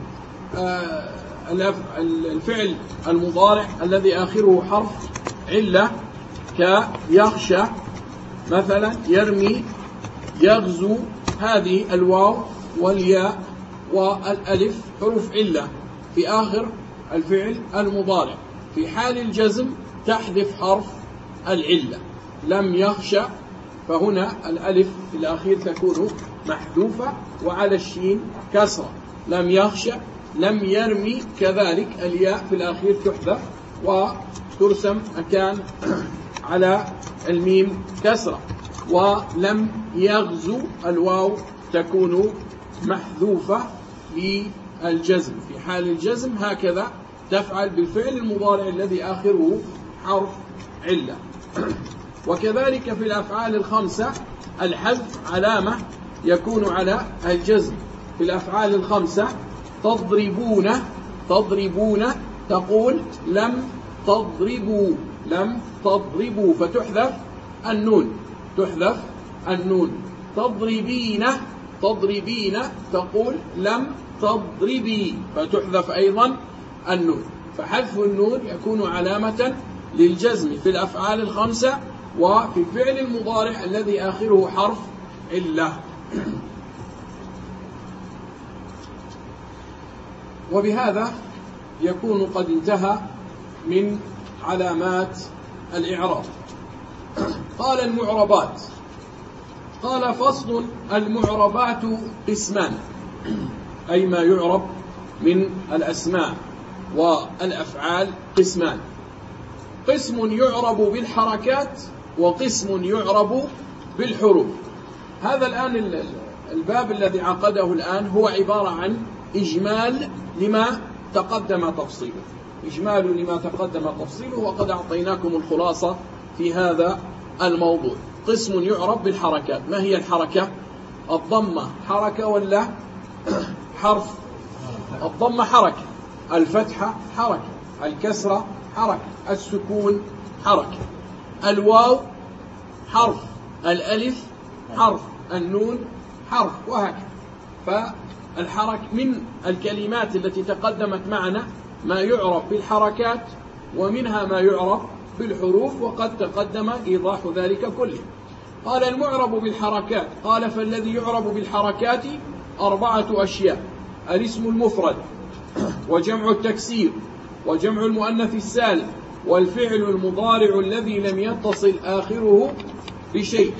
الفعل المضارع الذي آخره حرف علة كيخشى مثلا، يرمي، يغزو، هذه الواو والياء والألف حروف علة في آخر الفعل المضارع. في حال الجزم تحذف حرف العلة. لم يخشى فهنا الألف في الأخير تكون محذوفة وعلى الشين كسرة. لم يخشى. لم يرمي كذلك الياء في الأخير تحذف وترسم مكان على الميم كسرة. ولم يغزو الواو تكون محذوفة للجزم. في حال الجزم هكذا تفعل بالفعل المضارع الذي آخره حرف علة. وكذلك في الأفعال الخمسة الحذف علامة يكون على الجزم. في الأفعال الخمسة تضربون، تضربون تقول لم تضربوا، لم تضربوا فتحذف النون، تحذف النون. تضربين، تضربين تقول لم تضربي فتحذف أيضا النون. فحذف النون يكون علامة للجزم في الأفعال الخمسة وفي الفعل المضارع الذي آخره حرف علة. وبهذا يكون قد انتهى من علامات الإعراب. قال المعربات. قال فصل: المعربات قسمان، أي ما يعرب من الأسماء والأفعال قسمان. قسم يعرب بالحركات وقسم يعرب بالحروف. هذا الآن الباب الذي عقده الآن هو عبارة عن إجمال لما تقدم تفصيله، إجمال لما تقدم تفصيله، وقد أعطيناكم الخلاصة في هذا الموضوع. قسم يعرب بالحركات. ما هي الحركة؟ الضمة حركة ولا حرف؟ الضمة حركة، الفتحة حركة، الكسرة حركة، السكون حركة، الواو حرف، الألف حرف، النون حرف، وهكذا. فالحركة من الكلمات التي تقدمت معنا ما يعرف بالحركات ومنها ما يعرف بالحروف، وقد تقدم إيضاح ذلك كله. قال المعرب بالحركات. قال فالذي يعرب بالحركات 4 أشياء: الاسم المفرد، وجمع التكسير، وجمع المؤنث السالم، والفعل المضارع الذي لم يتصل آخره بشيء.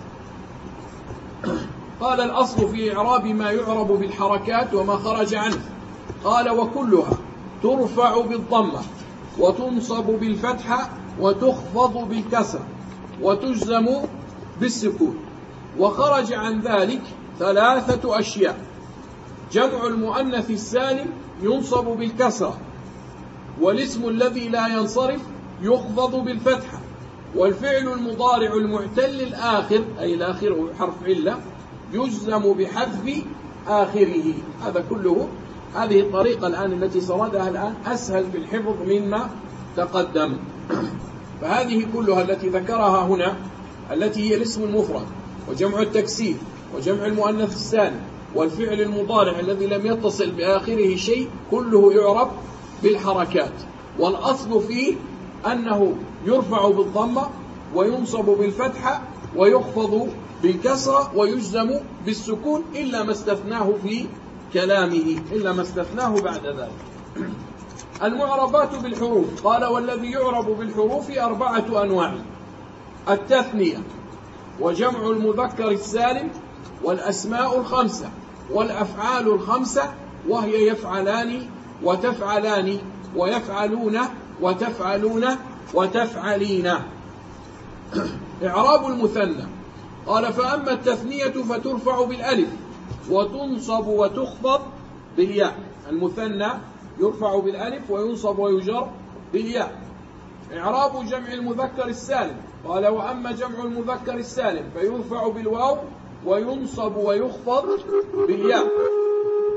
قال الأصل في إعراب ما يعرب بالحركات وما خرج عنه. قال وكلها ترفع بالضمة وتنصب بالفتحة وتخفض بالكسرة وتجزم بالسكون. وخرج عن ذلك 3 أشياء: جمع المؤنث السالم ينصب بالكسرة، والاسم الذي لا ينصرف يخفض بالفتحة، والفعل المضارع المعتل الآخر أي الآخر حرف علة يجزم بحذف آخره. هذا كله، هذه الطريقة الآن التي سردها الآن أسهل في الحفظ مما تقدم. فهذه كلها التي ذكرها هنا التي هي الاسم المفرد وجمع التكسير وجمع المؤنث السالم والفعل المضارع الذي لم يتصل بآخره شيء، كله يعرب بالحركات. والأصل فيه أنه يرفع بالضمة وينصب بالفتحة ويخفض بالكسرة ويجزم بالسكون، إلا ما استثناه في كلامه، إلا ما استثناه بعد ذلك. المعربات بالحروف. قال والذي يعرب بالحروف 4 أنواع: التثنية، وجمع المذكر السالم، والأسماء الخمسة، والأفعال الخمسة، وهي يفعلان وتفعلان ويفعلون وتفعلون وتفعلين. إعراب المثنى. قال فأما التثنية فترفع بالألف وتنصب وتخفض بالياء. المثنى يرفع بالألف وينصب ويجر بالياء. إعراب جمع المذكر السالم. قال وأما جمع المذكر السالم فيرفع بالواو وينصب ويخفض بالياء.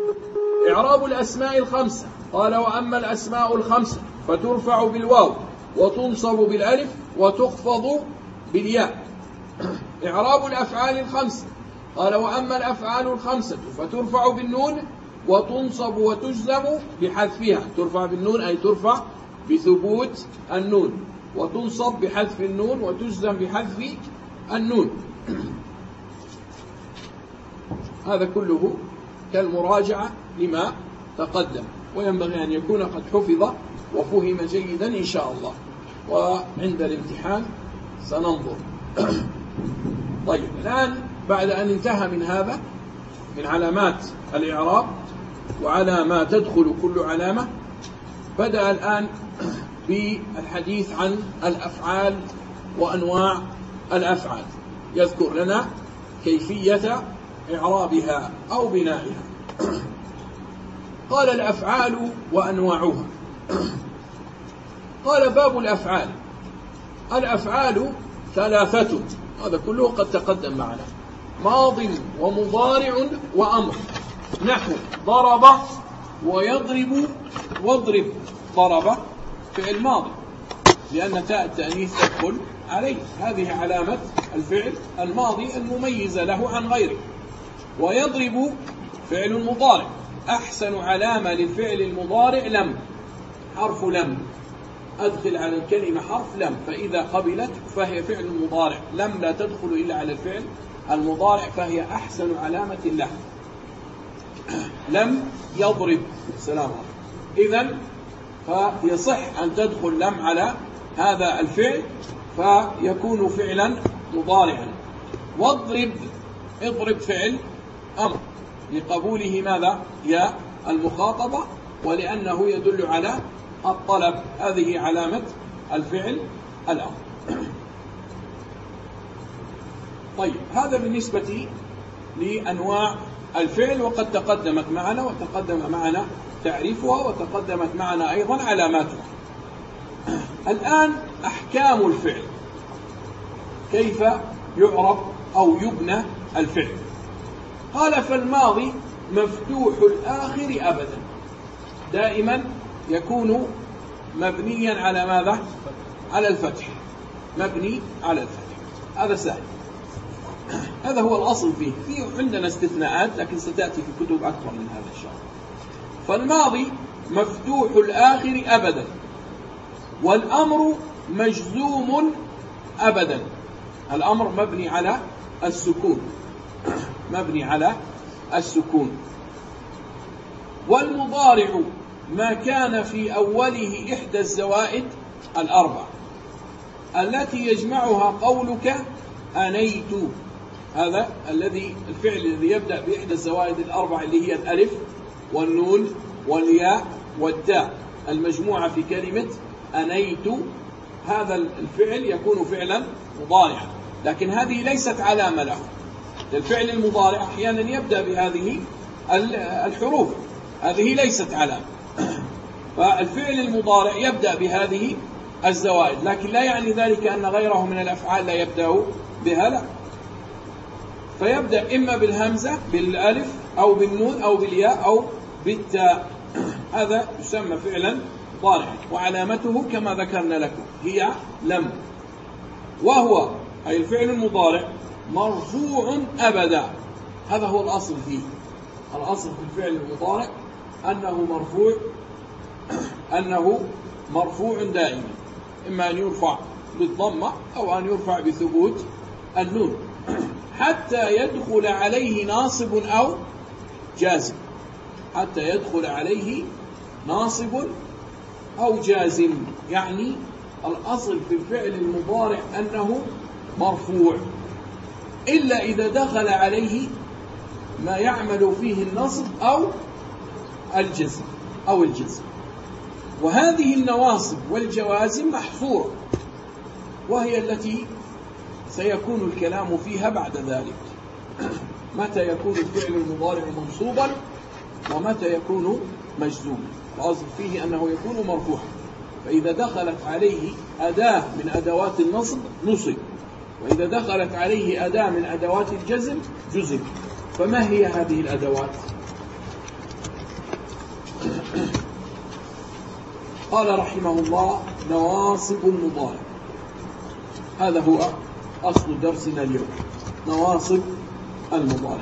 إعراب الأسماء الخمسة. قال وأما الأسماء الخمسة فترفع بالواو وتنصب بالألف وتخفض بالياء. إعراب الأفعال الخمسة. قال: وأما الأفعال الخمسة فترفع بالنون وتنصب وتجزم بحذفها. ترفع بالنون أي ترفع بثبوت النون، وتنصب بحذف النون، وتجزم بحذف النون. هذا كله كالمراجعة لما تقدم، وينبغي أن يكون قد حفظ وفهم جيدا إن شاء الله، وعند الامتحان سننظر. طيب، الآن بعد أن انتهى من هذا، من علامات الإعراب وعلى ما تدخل كل علامة، بدأ الآن بالحديث عن الأفعال وأنواع الأفعال. يذكر لنا كيفية إعرابها أو بنائها. قال: الأفعال وأنواعها. قال: باب الأفعال. الأفعال ثلاثة، هذا كله قد تقدم معنا: ماض ومضارع وأمر. نحو ضرب ويضرب واضرب. ضرب فعل ماضي لأن تاء التأنيث تدخل عليه، هذه علامة الفعل الماضي المميزة له عن غيره. ويضرب فعل مضارع. أحسن علامة للفعل المضارع لم، حرف لم. أدخل على الكلمة حرف لم، فإذا قبلت فهي فعل مضارع. لم لا تدخل إلا على الفعل المضارع، فهي أحسن علامة له. لم يضرب. سلام عليكم. إذن فيصح أن تدخل لم على هذا الفعل فيكون فعلا مضارعا. واضرب، اضرب فعل أمر لقبوله ماذا؟ يا المخاطبة، ولأنه يدل على الطلب. هذه علامة الفعل الأمر. طيب، هذا بالنسبة لأنواع الفعل، وقد تقدمت معنا، وتقدم معنا تعريفها، وتقدمت معنا أيضا علاماتها. الآن أحكام الفعل، كيف يعرف أو يبنى الفعل. قال: فالماضي مفتوح الآخر أبدا، دائما يكون مبنيا على ماذا؟ على الفتح، مبني على الفتح. هذا سهل، هذا هو الأصل فيه. عندنا استثناءات لكن ستأتي في كتب أكثر من هذا إن شاء الله. فالماضي مفتوح الآخر أبدا، والأمر مجزوم أبدا. الأمر مبني على السكون، مبني على السكون. والمضارع ما كان في أوله إحدى الزوائد الأربع التي يجمعها قولك أنيت. هذا الفعل الذي يبدأ بإحدى الزوائد الأربع اللي هي الألف والنون والياء والتاء المجموعة في كلمة أنيت. هذا الفعل يكون فعلا مضارعا، لكن هذه ليست علامة له. الفعل المضارع أحيانا يبدأ بهذه الحروف، هذه ليست علامة. فالفعل المضارع يبدأ بهذه الزوائد، لكن لا يعني ذلك أن غيره من الأفعال لا يبدأ بها، لا. فيبدأ إما بالهمزة بالألف أو بالنون أو بالياء أو بالتاء. هذا يسمى فعلا مضارعا، وعلامته كما ذكرنا لكم هي لم. وهو أي الفعل المضارع مرفوع أبدا. هذا هو الأصل فيه. الأصل في الفعل المضارع أنه مرفوع دائما، إما أن يرفع بالضمة أو أن يرفع بثبوت النون، حتى يدخل عليه ناصب أو جازم. حتى يدخل عليه ناصب أو جازم، يعني الأصل في الفعل المضارع أنه مرفوع، إلا إذا دخل عليه ما يعمل فيه النصب أو الجزم وهذه النواصب والجوازم محصورة، وهي التي سيكون الكلام فيها بعد ذلك. متى يكون الفعل المضارع منصوبا ومتى يكون مجزوما. الأصل فيه أنه يكون مرفوعا، فإذا دخلت عليه أداة من أدوات النصب نصب، وإذا دخلت عليه أداة من أدوات الجزم جزم. فما هي هذه الأدوات؟ قال رحمه الله: نواصب المضارع. هذا هو أصل درسنا اليوم، نواصب المضارع.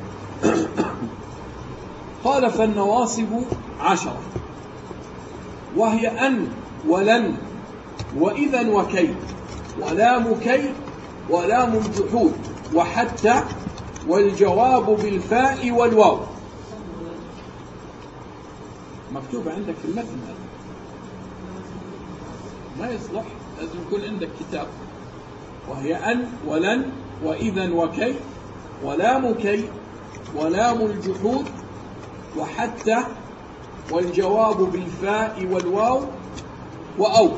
قال: فالنواصب 10، وهي أن ولن وإذا وكي ولام كي ولام الجحود وحتى والجواب بالفاء والواو. مكتوب عندك في المتن هذا، ما يصلح، لازم يكون عندك كتاب. وهي أن ولن وإذا وكي ولام كي ولام الجحود وحتى والجواب بالفاء والواو وأو.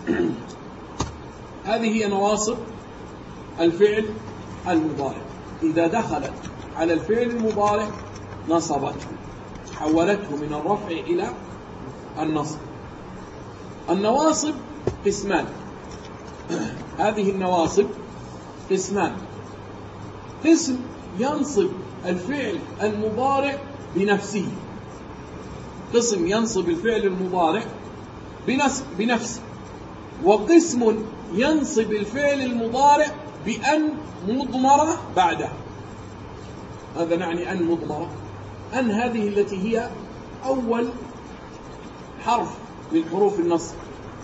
هذه هي نواصب الفعل المضارع. إذا دخلت على الفعل المضارع نصبته، حولته من الرفع إلى النصب. النواصب قسمان. هذه النواصب قسمان: قسم ينصب الفعل المضارع بنفسه، قسم ينصب الفعل المضارع بنفسه، وقسم ينصب الفعل المضارع بأن مضمرة بعده. هذا نعني أن مضمرة. أن هذه التي هي أول حرف من حروف النصب،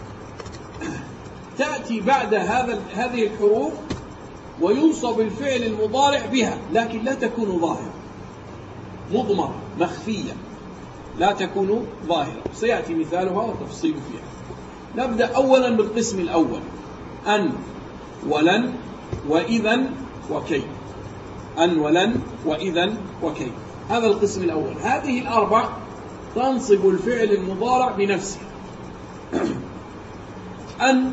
تأتي بعد هذه الحروف وينصب الفعل المضارع بها، لكن لا تكون ظاهرة، مضمرة مخفية، لا تكون ظاهرة. سيأتي مثالها وتفصيل فيها. نبدأ أولا بالقسم الأول: أن ولن وإذا وكي. أن ولن وإذا وكي، هذا القسم الأول. هذه الأربع تنصب الفعل المضارع بنفسه. أن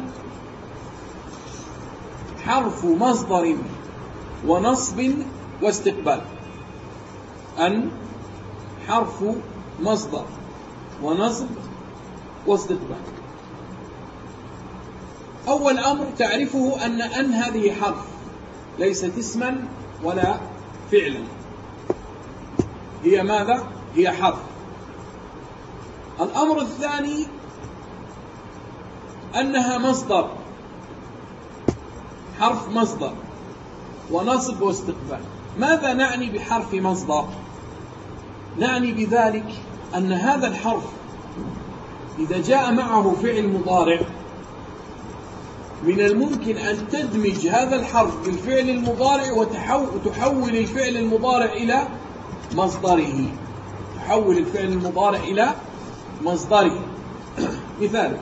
حرف مصدر ونصب واستقبال. أن حرف مصدر ونصب واستقبال. أول أمر تعرفه أن هذه حرف، ليست اسما ولا فعلا، هي ماذا؟ هي حرف. الأمر الثاني أنها مصدر، حرف مصدر ونصب واستقبال. ماذا نعني بحرف مصدر؟ نعني بذلك أن هذا الحرف إذا جاء معه فعل مضارع من الممكن أن تدمج هذا الحرف بالفعل المضارع وتحول الفعل المضارع إلى مصدره، تحول الفعل المضارع إلى مصدره. مثال: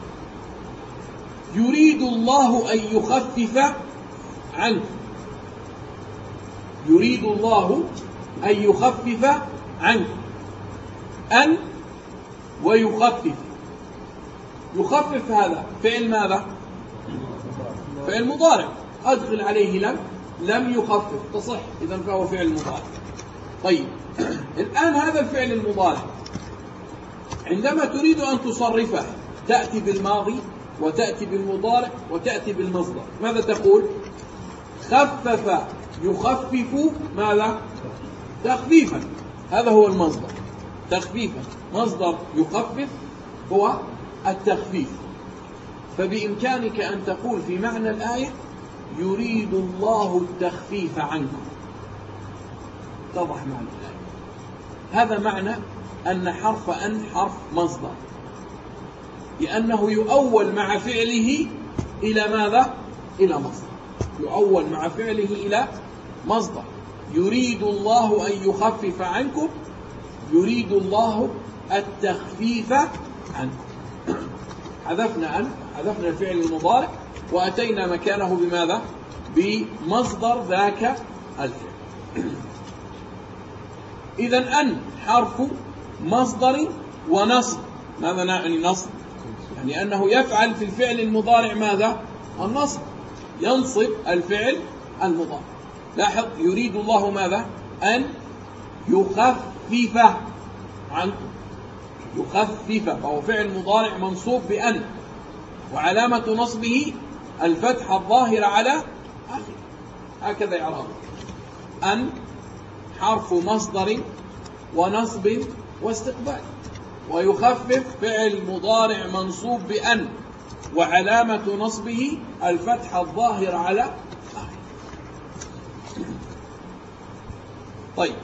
يريد الله أن يخفف عنكم. يريد الله أن يخفف عنكم. أن ويخفف. يخفف هذا فعل ماذا؟ فعل مضارع. أدخل عليه لم يخفف تصح، إذن فهو فعل مضارع. طيب، الآن هذا الفعل المضارع عندما تريد أن تصرفه تأتي بالماضي وتأتي بالمضارع وتأتي بالمصدر. ماذا تقول؟ خفف يخفف ماذا؟ تخفيفا. هذا هو المصدر، تخفيفا. مصدر يخفف هو التخفيف. فبإمكانك أن تقول في معنى الآية: يريد الله التخفيف عنكم. اتضح معنى الآية. هذا معنى أن حرف أن حرف مصدر، لأنه يؤول مع فعله إلى ماذا؟ إلى مصدر. يؤول مع فعله إلى مصدر. يريد الله أن يخفف عنكم، يريد الله التخفيف عنكم. حذفنا أن، حذفنا الفعل المضارع وأتينا مكانه بماذا؟ بمصدر ذاك الفعل. إذن أن حرف مصدر ونصب. ماذا يعني نصب؟ يعني أنه يفعل في الفعل المضارع ماذا؟ النصب، ينصب الفعل المضارع. لاحظ: يريد الله ماذا؟ أن يخفف عنكم. يخفف، فهو فعل مضارع منصوب بأن، وعلامة نصبه الفتحة الظاهرة على آخره. هكذا إعرابه: أن حرف مصدر ونصب واستقبال. ويخفف فعل مضارع منصوب بأن وعلامة نصبه الفتحة الظاهرة على آخره. طيب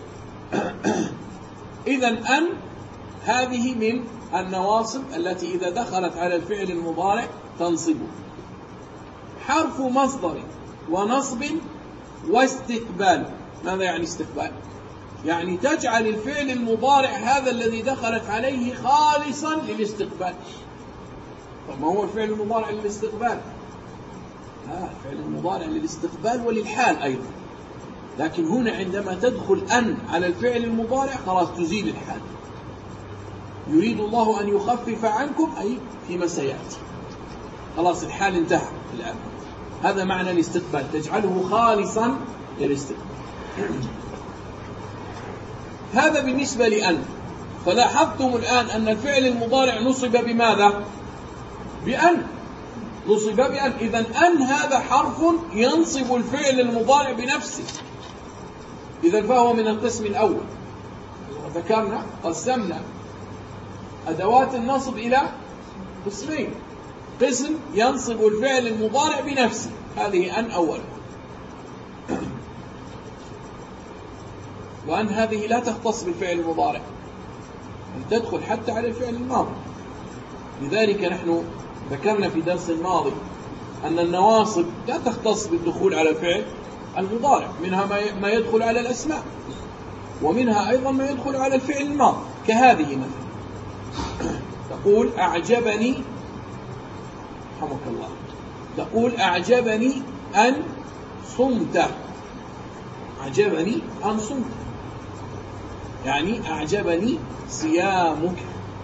إذن أن هذه من النواصب التي إذا دخلت على الفعل المضارع تنصبه. حرف مصدر ونصب واستقبال. ماذا يعني استقبال؟ يعني تجعل الفعل المضارع هذا الذي دخلت عليه خالصا للاستقبال. طب ما هو الفعل المضارع للاستقبال؟ الفعل المضارع للاستقبال وللحال أيضا، لكن هنا عندما تدخل أن على الفعل المضارع خلاص تزيل الحال. يريد الله أن يخفف عنكم أي فيما سيأتي، خلاص الحال انتهى الآن. هذا معنى الاستقبال، تجعله خالصا للاستقبال. هذا بالنسبة لأن. فلاحظتم الآن أن الفعل المضارع نصب بماذا؟ بأن. نصب بأن. إذن أن هذا حرف ينصب الفعل المضارع بنفسه، إذن فهو من القسم الأول. وذكرنا قسمنا أدوات النصب إلى قسمين: قسم ينصب الفعل المضارع بنفسه، هذه أن أولا، وأن هذه لا تختص بالفعل المضارع، أن تدخل حتى على الفعل الماضي. لذلك نحن ذكرنا في درس الماضي أن النواصب لا تختص بالدخول على الفعل المضارع، منها ما يدخل على الأسماء، ومنها أيضا ما يدخل على الفعل الماضي، كهذه مثلا تقول أعجبني، رحمك الله، تقول أعجبني أن صمت. أعجبني أن صمت يعني أعجبني صيامك.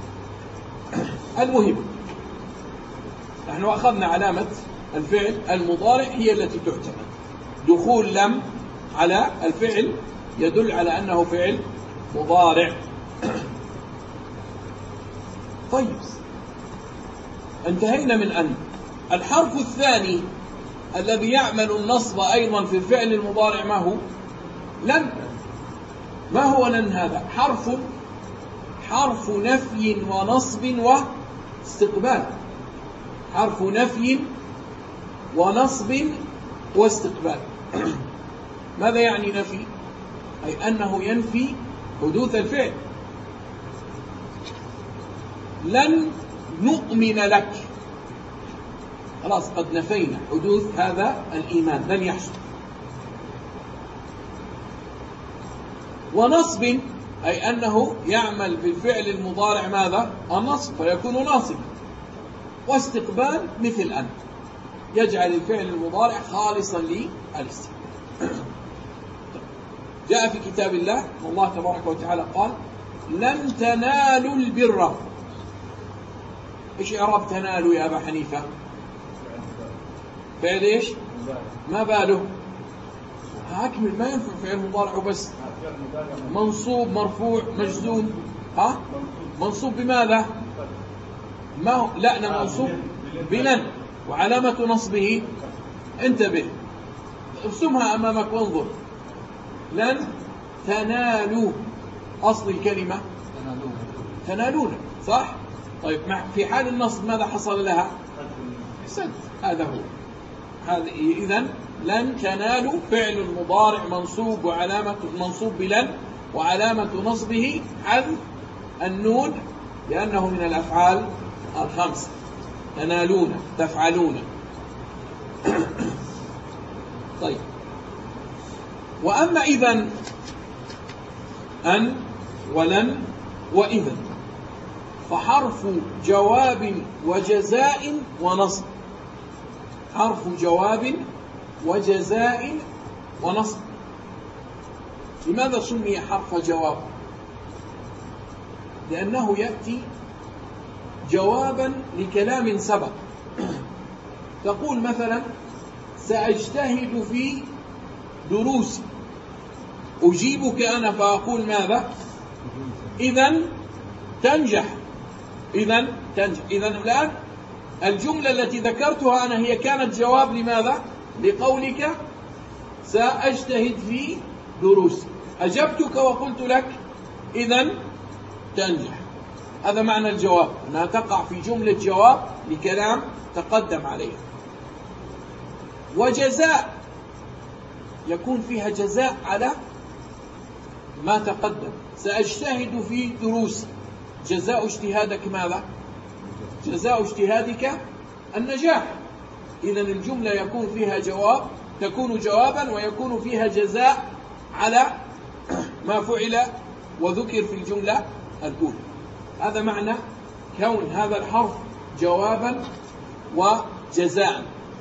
المهم نحن أخذنا علامة الفعل المضارع هي التي تعتمد. دخول لم على الفعل يدل على أنه فعل مضارع. طيب انتهينا من أن. الحرف الثاني الذي يعمل النصب أيضا في الفعل المضارع ما هو؟ لن. ما هو لن؟ هذا حرف نفي ونصب واستقبال. حرف نفي ونصب واستقبال. ماذا يعني نفي؟ أي أنه ينفي حدوث الفعل. لن نؤمن لك، خلاص قد نفينا حدوث هذا الإيمان، لن يحصل. ونصب أي أنه يعمل بالفعل المضارع ماذا؟ النصب، فيكون ناصبا. واستقبال مثل أن، يجعل الفعل المضارع خالصا للاستقبال. جاء في كتاب الله والله تبارك وتعالى قال لن تنالوا البر. ايش اعراب تنالوا يا ابا حنيفه؟ فعل ايش؟ ما باله؟ اكمل، ما ينفع فعل مضارع بس. منصوب مرفوع مجزوم. منصوب بماذا؟ ما هو؟ لا، منصوب بلن، وعلامة نصبه انتبه، ارسمها امامك وانظر. لن تنالوا، اصل الكلمة تنالون، صح؟ طيب في حال النصب ماذا حصل لها؟ حسنت، هذا هو. هذا إذن لن تنالوا فعل مضارع منصوب وعلامة منصوب بلن، وعلامة نصبه حذف النون لأنه من الأفعال الخمسة. تنالون، تفعلون. طيب، وأما إذن أن ولن وإذن فحرف جواب وجزاء ونصب. حرف جواب وجزاء ونصب. لماذا سمي حرف جواب؟ لأنه يأتي جوابا لكلام سبق. تقول مثلا سأجتهد في دروسي، أجيبك أنا فأقول ماذا؟ إذن تنجح. إذن تنجح. إذن الآن الجملة التي ذكرتها أنا هي كانت جواب لماذا؟ لقولك سأجتهد في دروسي. أجبتك وقلت لك إذن تنجح. هذا معنى الجواب، أنها تقع في جملة جواب لكلام تقدم عليها. وجزاء يكون فيها جزاء على ما تقدم. سأجتهد في دروسي، جزاء اجتهادك ماذا؟ جزاء اجتهادك النجاح. إذن الجملة يكون فيها جواب، تكون جوابا ويكون فيها جزاء على ما فعل وذكر في الجملة الأولى. هذا معنى كون هذا الحرف جوابا وجزاء.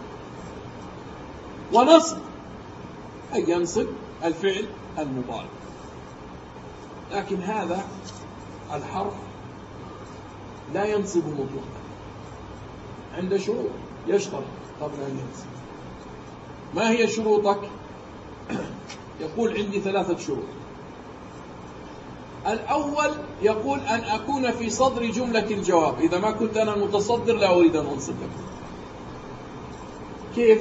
ونصب أي ينصب الفعل المضارع. لكن هذا الحرف لا ينصب مطلقا، عند شروط يشترط قبل أن ينصب. ما هي شروطك؟ يقول عندي 3 شروط. الأول يقول أن أكون في صدر جملة الجواب. إذا ما كنت أنا المتصدر لا أريد أن أنصب لك. كيف؟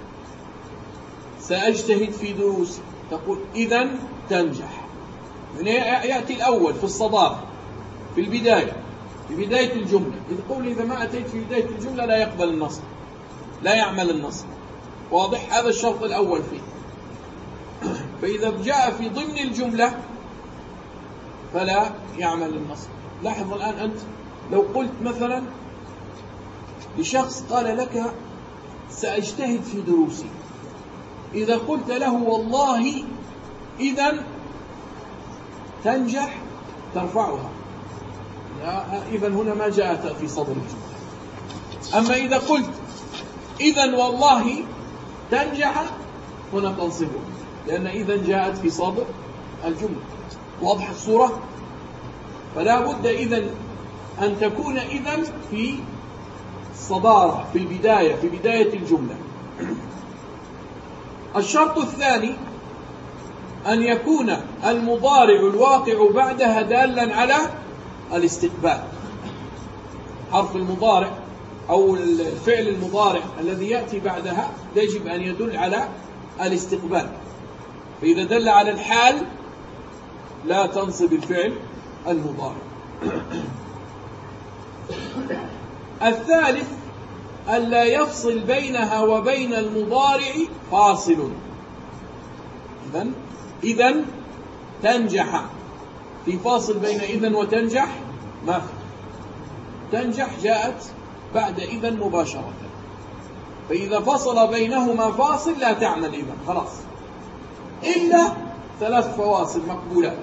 سأجتهد في دروسي، تقول إذن تنجح. يأتي الأول في الصدارة، في البداية، في بداية الجملة. يقول إذا ما أتيت في بداية الجملة لا يقبل النصب، لا يعمل النصب. واضح؟ هذا الشرط الأول فيه. فإذا جاء في ضمن الجملة فلا يعمل النصب. لاحظ الآن أنت لو قلت مثلا لشخص قال لك سأجتهد في دروسي، إذا قلت له والله إذن تنجح ترفعها، إذن هنا ما جاءت في صدر الجملة. أما إذا قلت إذن والله تنجح هنا تنصبه، لأن إذن جاءت في صدر الجملة. واضح الصورة؟ فلا بد إذن أن تكون إذن في الصدارة، في البداية، في بداية الجملة. الشرط الثاني أن يكون المضارع الواقع بعدها دالا على الاستقبال. حرف المضارع أو الفعل المضارع الذي يأتي بعدها يجب أن يدل على الاستقبال. فإذا دل على الحال لا تنصب الفعل المضارع. الثالث ألا يفصل بينها وبين المضارع فاصل. إذن تنجح، في فاصل بين إذن وتنجح ما في. تنجح جاءت بعد إذن مباشرة، فإذا فصل بينهما فاصل لا تعمل إذن، خلاص. إلا 3 فواصل مقبولات.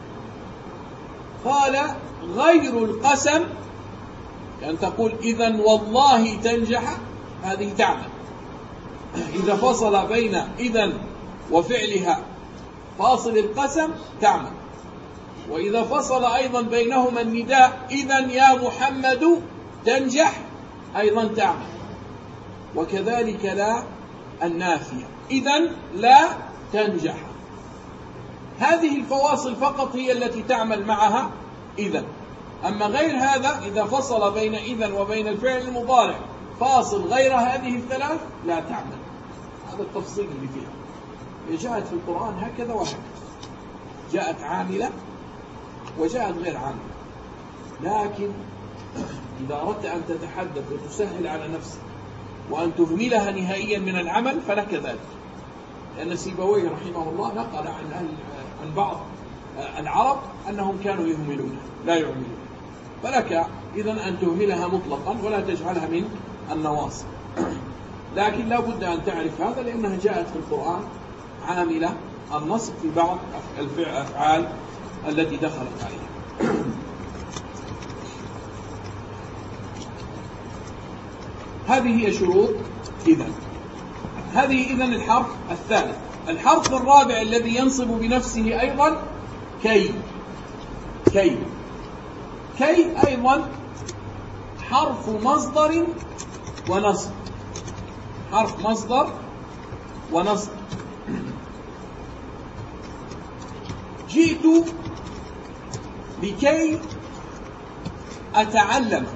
قال غير القسم، يعني تقول إذن والله تنجح، هذه تعمل. إذا فصل بين إذن وفعلها فاصل القسم تعمل. وإذا فصل أيضا بينهما النداء إذن يا محمد تنجح أيضا تعمل. وكذلك لا النافية، إذن لا تنجح. هذه الفواصل فقط هي التي تعمل معها إذن. أما غير هذا إذا فصل بين إذن وبين الفعل المضارع فاصل غير هذه ال3 لا تعمل. هذا التفصيل اللي فيها. جاءت في القرآن هكذا وهكذا، جاءت عاملة وجاءت غير عاملة. لكن إذا أردت أن تتحدث وتسهل على نفسك وأن تهملها نهائيا من العمل فلك ذلك، لأن سيبويه رحمه الله نقل عن بعض العرب أنهم كانوا يهملونها لا يعملون. فلك إذن أن تهملها مطلقا ولا تجعلها من النواصب. لكن لا بد أن تعرف هذا، لأنها جاءت في القرآن عاملة النصب في بعض الأفعال التي دخلت عليها. هذه هي شروط إذن. هذه إذن الحرف الثالث. الحرف الرابع الذي ينصب بنفسه أيضا كي. كي أيضا حرف مصدر ونصب. حرف مصدر ونصب. جئت لكي أتعلم.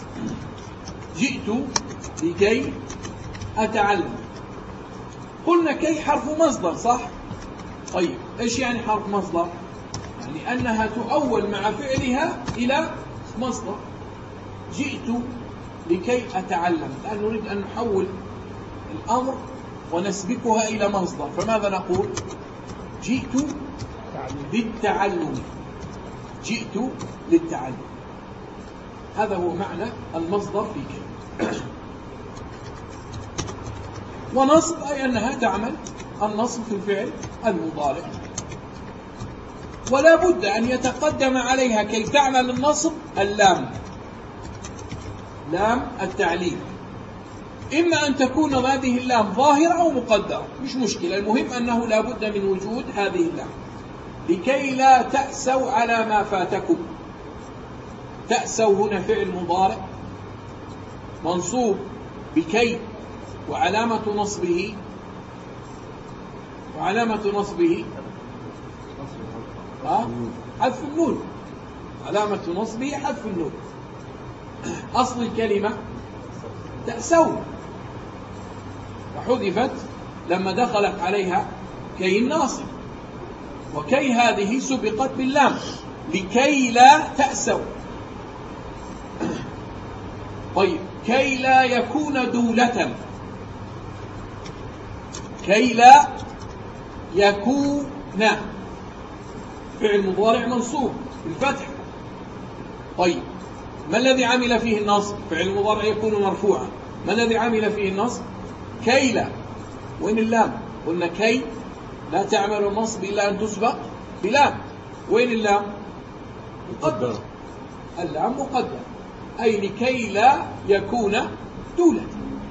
جئت لكي أتعلم. قلنا كي حرف مصدر صح؟ طيب إيش يعني حرف مصدر؟ يعني أنها تؤول مع فعلها إلى مصدر. جئت لكي أتعلم، الآن نريد أن نحول الأمر ونسبكها إلى مصدر، فماذا نقول؟ جئت للتعلم. جئت للتعلم، هذا هو معنى المصدر في كي. ونصب أي أنها تعمل النصب في الفعل المضارع، ولا بد أن يتقدم عليها كي تعمل النصب اللام، لام التعليل. إما أن تكون هذه اللام ظاهرة أو مقدرة، مش مشكلة، المهم أنه لا بد من وجود هذه اللام لكي لا تأسوا على ما فاتكم. تأسوا هنا فعل مضارع منصوب بكي، وعلامة نصبه حذف النون. علامة نصبه حذف النون. أصل الكلمة تأسوا، وحذفت لما دخلت عليها كي الناصب، وكي هذه سبقت باللام لكي لا تأسوا. طيب، كي لا يكون دولة، كي لا يكون فعل مضارع منصوب بالفتح. طيب، ما الذي عمل فيه النصب؟ فعل المضارع يكون مرفوعا. ما الذي عمل فيه النصب؟ كي لا. وين اللام؟ قلنا كي لا تعمل النصب إلا أن تسبق بلام. وين اللام؟ مقدر. اللام مقدر، أي لكي لا يكون دولة.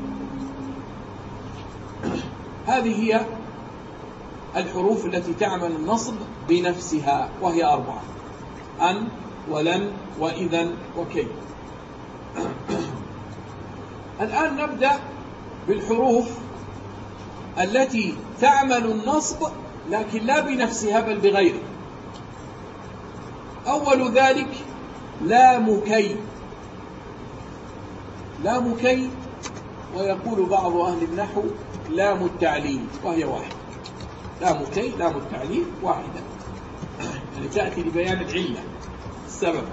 هذه هي الحروف التي تعمل النصب بنفسها، وهي 4: أن ولن وإذن وكي. الآن نبدأ بالحروف التي تعمل النصب لكن لا بنفسها بل بغيره. أول ذلك لام كي. لام كي، ويقول بعض أهل النحو لام التعليل، وهي واحدة. لام كي لام التعليل واحدة، يعني تأتي لبيان العلة، السبب.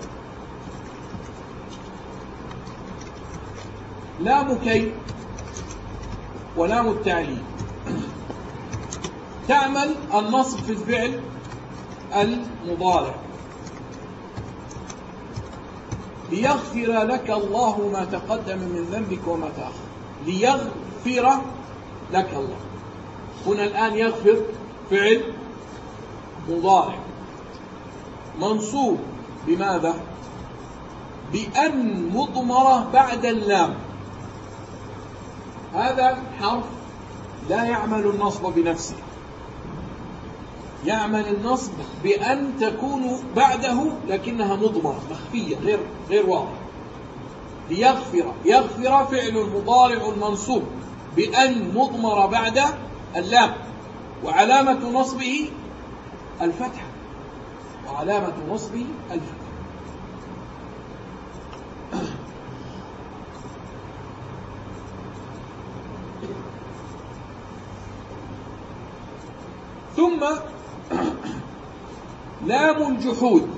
لام كي ولام التعليل تعمل النصب في الفعل المضارع. ليغفر لك الله ما تقدم من ذنبك وما تأخر. ليغفر لك الله. هنا الآن يغفر فعل مضارع منصوب بماذا؟ بأن مضمرة بعد اللام. هذا حرف لا يعمل النصب بنفسه، يعمل النصب بأن تكون بعده لكنها مضمرة مخفية غير واضحة. ليغفر، يغفر فعل مضارع منصوب بأن مضمرة بعد اللام، وعلامة نصبه الفتحة، وعلامة نصبه الفتحة. ثم لام الجحود.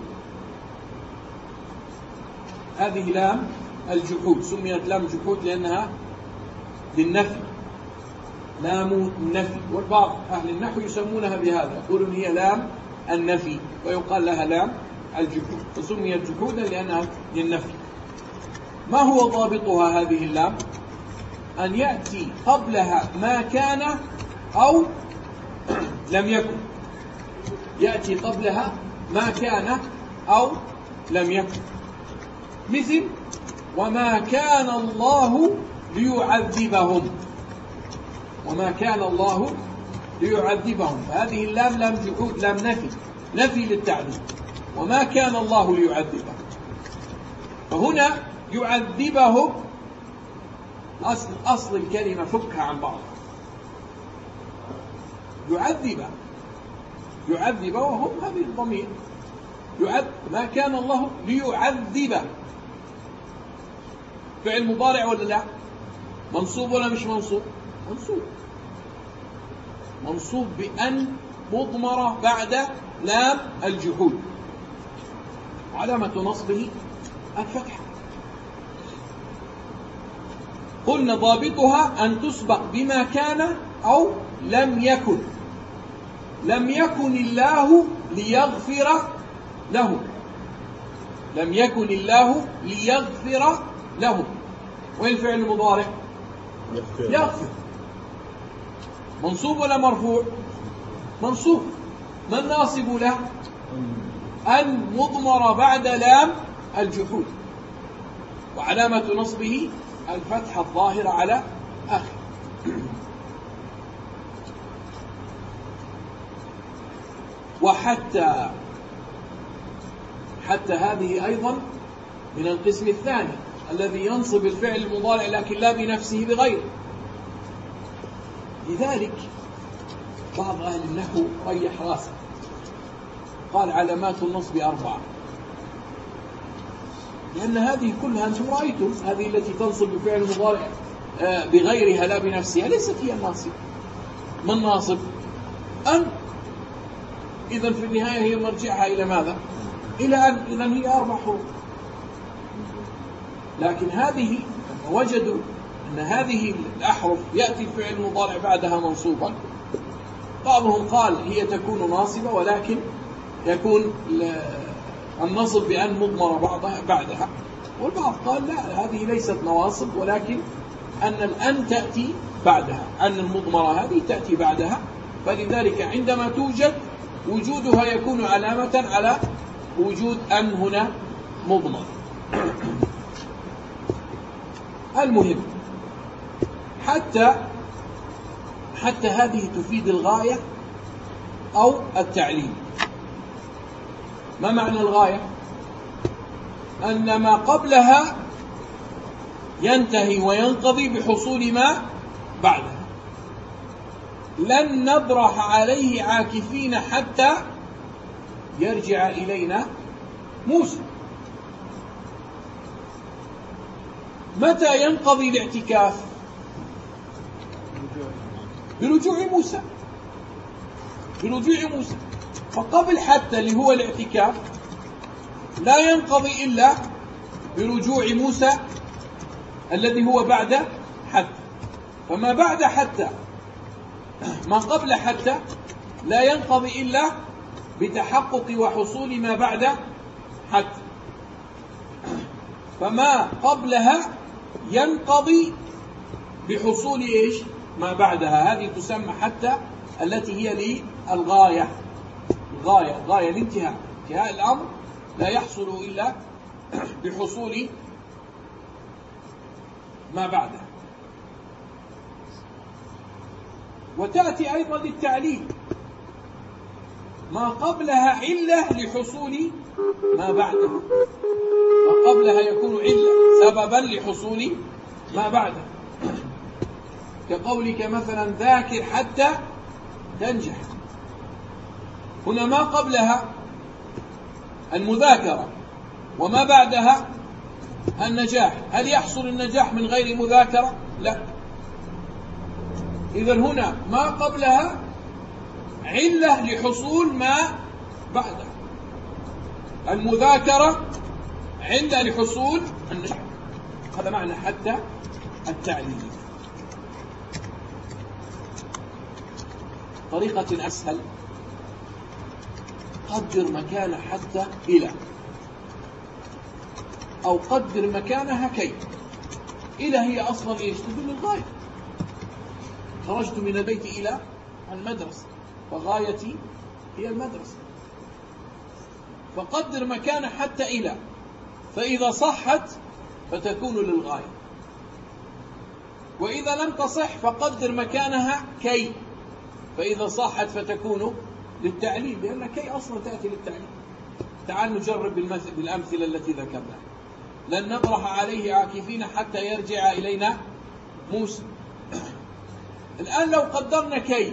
هذه لام الجحود سميت لام الجحود لأنها للنفي، لام النفي. والبعض أهل النحو يسمونها بهذا، يقولون هي لام النفي، ويقال لها لام الجحود، فسميت جحودا لأنها للنفي. ما هو ضابطها هذه اللام؟ أن يأتي قبلها ما كان أو لم يكن. يأتي قبلها ما كان أو لم يكن، مثل وما كان الله ليعذبهم. وما كان الله ليعذبهم، فهذه اللام لام جحود، لام نفي للتعذيب. وما كان الله ليعذبهم، فهنا يعذبهم أصل الكلمة فكها عن بعض. يعذب وهم هذه الضمير. ما كان الله ليعذب، فعل مضارع ولا لا؟ منصوب ولا مش منصوب؟ منصوب بأن مضمرة بعد لام الجحود، علامة نصبه الفتحة. قلنا ضابطها أن تسبق بما كان أو لم يكن. لم يكن الله ليغفر له، لم يكن الله ليغفر له. وين الفعل المضارع؟ يغفر. منصوب ولا مرفوع؟ منصوب. ما الناصب له؟ أن مضمر بعد لام الجحود، وعلامة نصبه الفتحة الظاهرة على آخر. وحتى، حتى هذه أيضا من القسم الثاني الذي ينصب الفعل المضارع لكن لا بنفسه بغيره. لذلك بعض أهل النحو ريح راسه قال علامات النصب 4، لأن هذه كلها أنتم رأيتم، هذه التي تنصب بفعل المضارع بغيرها لا بنفسها ليست هي الناصب. ما الناصب؟ أن. إذن في النهاية هي مرجعها إلى ماذا؟ إلى أن. إذن هي 4 حروف. لكن هذه وجدوا أن هذه الأحرف يأتي الفعل المضارع بعدها منصوبا. بعضهم قال هي تكون ناصبة ولكن يكون النصب بأن مضمر بعدها، والبعض قال لا، هذه ليست نواصب ولكن أن الأن تأتي بعدها، أن المضمرة هذه تأتي بعدها، فلذلك عندما توجد وجودها يكون علامة على وجود أن هنا مضمر. المهم حتى هذه تفيد الغاية أو التعليل. ما معنى الغاية؟ أن ما قبلها ينتهي وينقضي بحصول ما بعدها. لن نبرح عليه عاكفين حتى يرجع إلينا موسى. متى ينقضي الاعتكاف؟ برجوع موسى، برجوع موسى. فقبل حتى اللي هو الاعتكاف لا ينقضي إلا برجوع موسى الذي هو بعد حتى. فما بعد حتى، ما قبل حتى لا ينقضي إلا بتحقق وحصول ما بعد حتى. فما قبلها ينقضي بحصول إيش؟ ما بعدها. هذه تسمى حتى التي هي للغاية. الغاية الانتهاء، انتهاء الأمر لا يحصل إلا بحصول ما بعده. وتأتي أيضا للتعليل، ما قبلها علة لحصول ما بعده. ما قبلها يكون علة سببا لحصول ما بعده، كقولك مثلا ذاكر حتى تنجح. هنا ما قبلها المذاكرة وما بعدها النجاح. هل يحصل النجاح من غير مذاكرة؟ لا. إذن هنا ما قبلها علة لحصول ما بعدها. المذاكرة علة لحصول النجاح. هذا معنى حتى التعليل. طريقة أسهل، قدر مكان حتى إلى، أو قدر مكانها كي. إلى هي أصلا إيش؟ تدل الغاية. خرجت من البيت إلى المدرسة، فغايتي هي المدرسة. فقدر مكان حتى إلى، فإذا صحت فتكون للغاية، وإذا لم تصح فقدر مكانها كي، فإذا صحت فتكون للتعليل، لأن كي أصلا تأتي للتعليل. تعال نجرب بالأمثلة التي ذكرناها. لن نبرح عليه عاكفين حتى يرجع إلينا موسى. الآن لو قدرنا كي،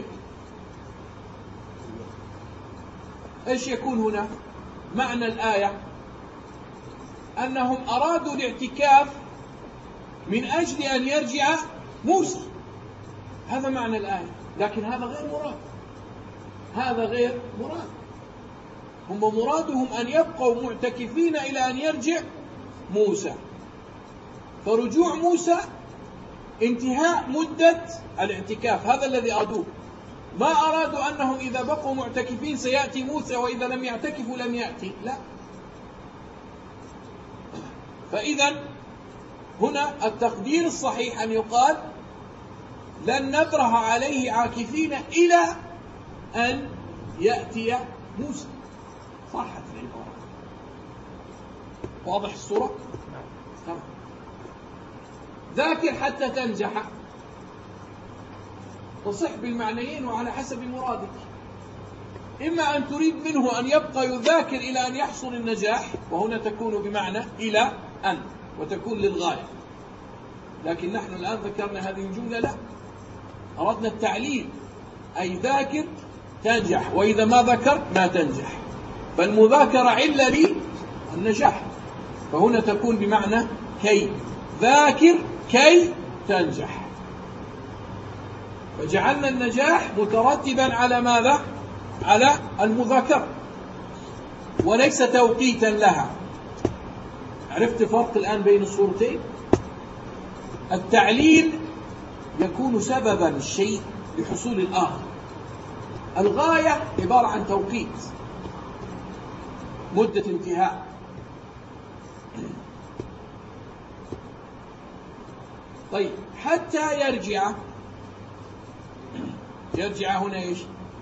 إيش يكون هنا؟ معنى الآية أنهم أرادوا الاعتكاف من أجل أن يرجع موسى. هذا معنى الآية، لكن هذا غير مراد. هذا غير مراد. هم مرادهم أن يبقوا معتكفين إلى أن يرجع موسى، فرجوع موسى انتهاء مدة الاعتكاف، هذا الذي أرادوه. ما أرادوا أنهم إذا بقوا معتكفين سيأتي موسى وإذا لم يعتكفوا لم يأتي، لا. فإذا هنا التقدير الصحيح أن يقال لن نبرح عليه عاكفين إلى أن يأتي موسى. صحت العبارة. واضح الصورة؟ ذاكر حتى تنجح تصح بالمعنيين وعلى حسب مرادك. إما أن تريد منه أن يبقى يذاكر إلى أن يحصل النجاح، وهنا تكون بمعنى إلى أن، وتكون للغاية. لكن نحن الآن ذكرنا هذه الجملة، لا، أردنا التعليل، أي ذاكر تنجح، وإذا ما ذكرت ما تنجح، فالمذاكرة علة للنجاح، فهنا تكون بمعنى كي، ذاكر كي تنجح. فجعلنا النجاح مترتبا على ماذا؟ على المذاكرة، وليس توقيتا لها. عرفت الفرق الآن بين الصورتين؟ التعليل يكون سببا الشيء لحصول الآخر، الغاية عبارة عن توقيت، مدة انتهاء. طيب، حتى يرجع هنا ايش؟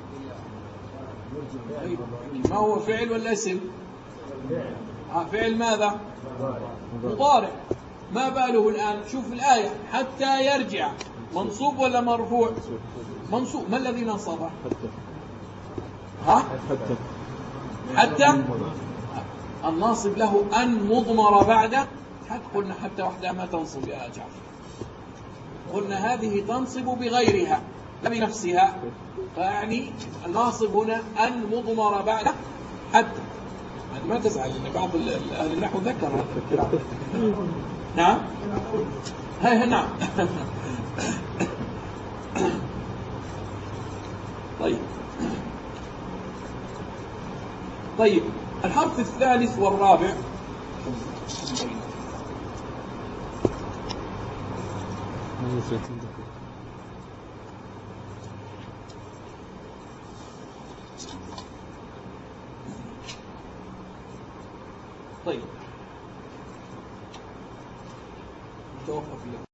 طيب، ما هو فعل ولا اسم؟ فعل ماذا؟ مضارع. ما باله الآن؟ شوف الآية، حتى يرجع منصوب ولا مرفوع؟ منصوب. ما الذي نصبه؟ حتى الناصب له أن مضمر بعد حتى. قلنا حتى وحدها ما تنصب يا جعفر، قلنا هذه تنصب بغيرها لا بنفسها، فيعني الناصب هنا أن مضمر بعد حتى. ما تزعل ان بعض اهل النحو ذكر هذا. نعم، نعم. طيب، الحرف الثالث والرابع طيب، توقف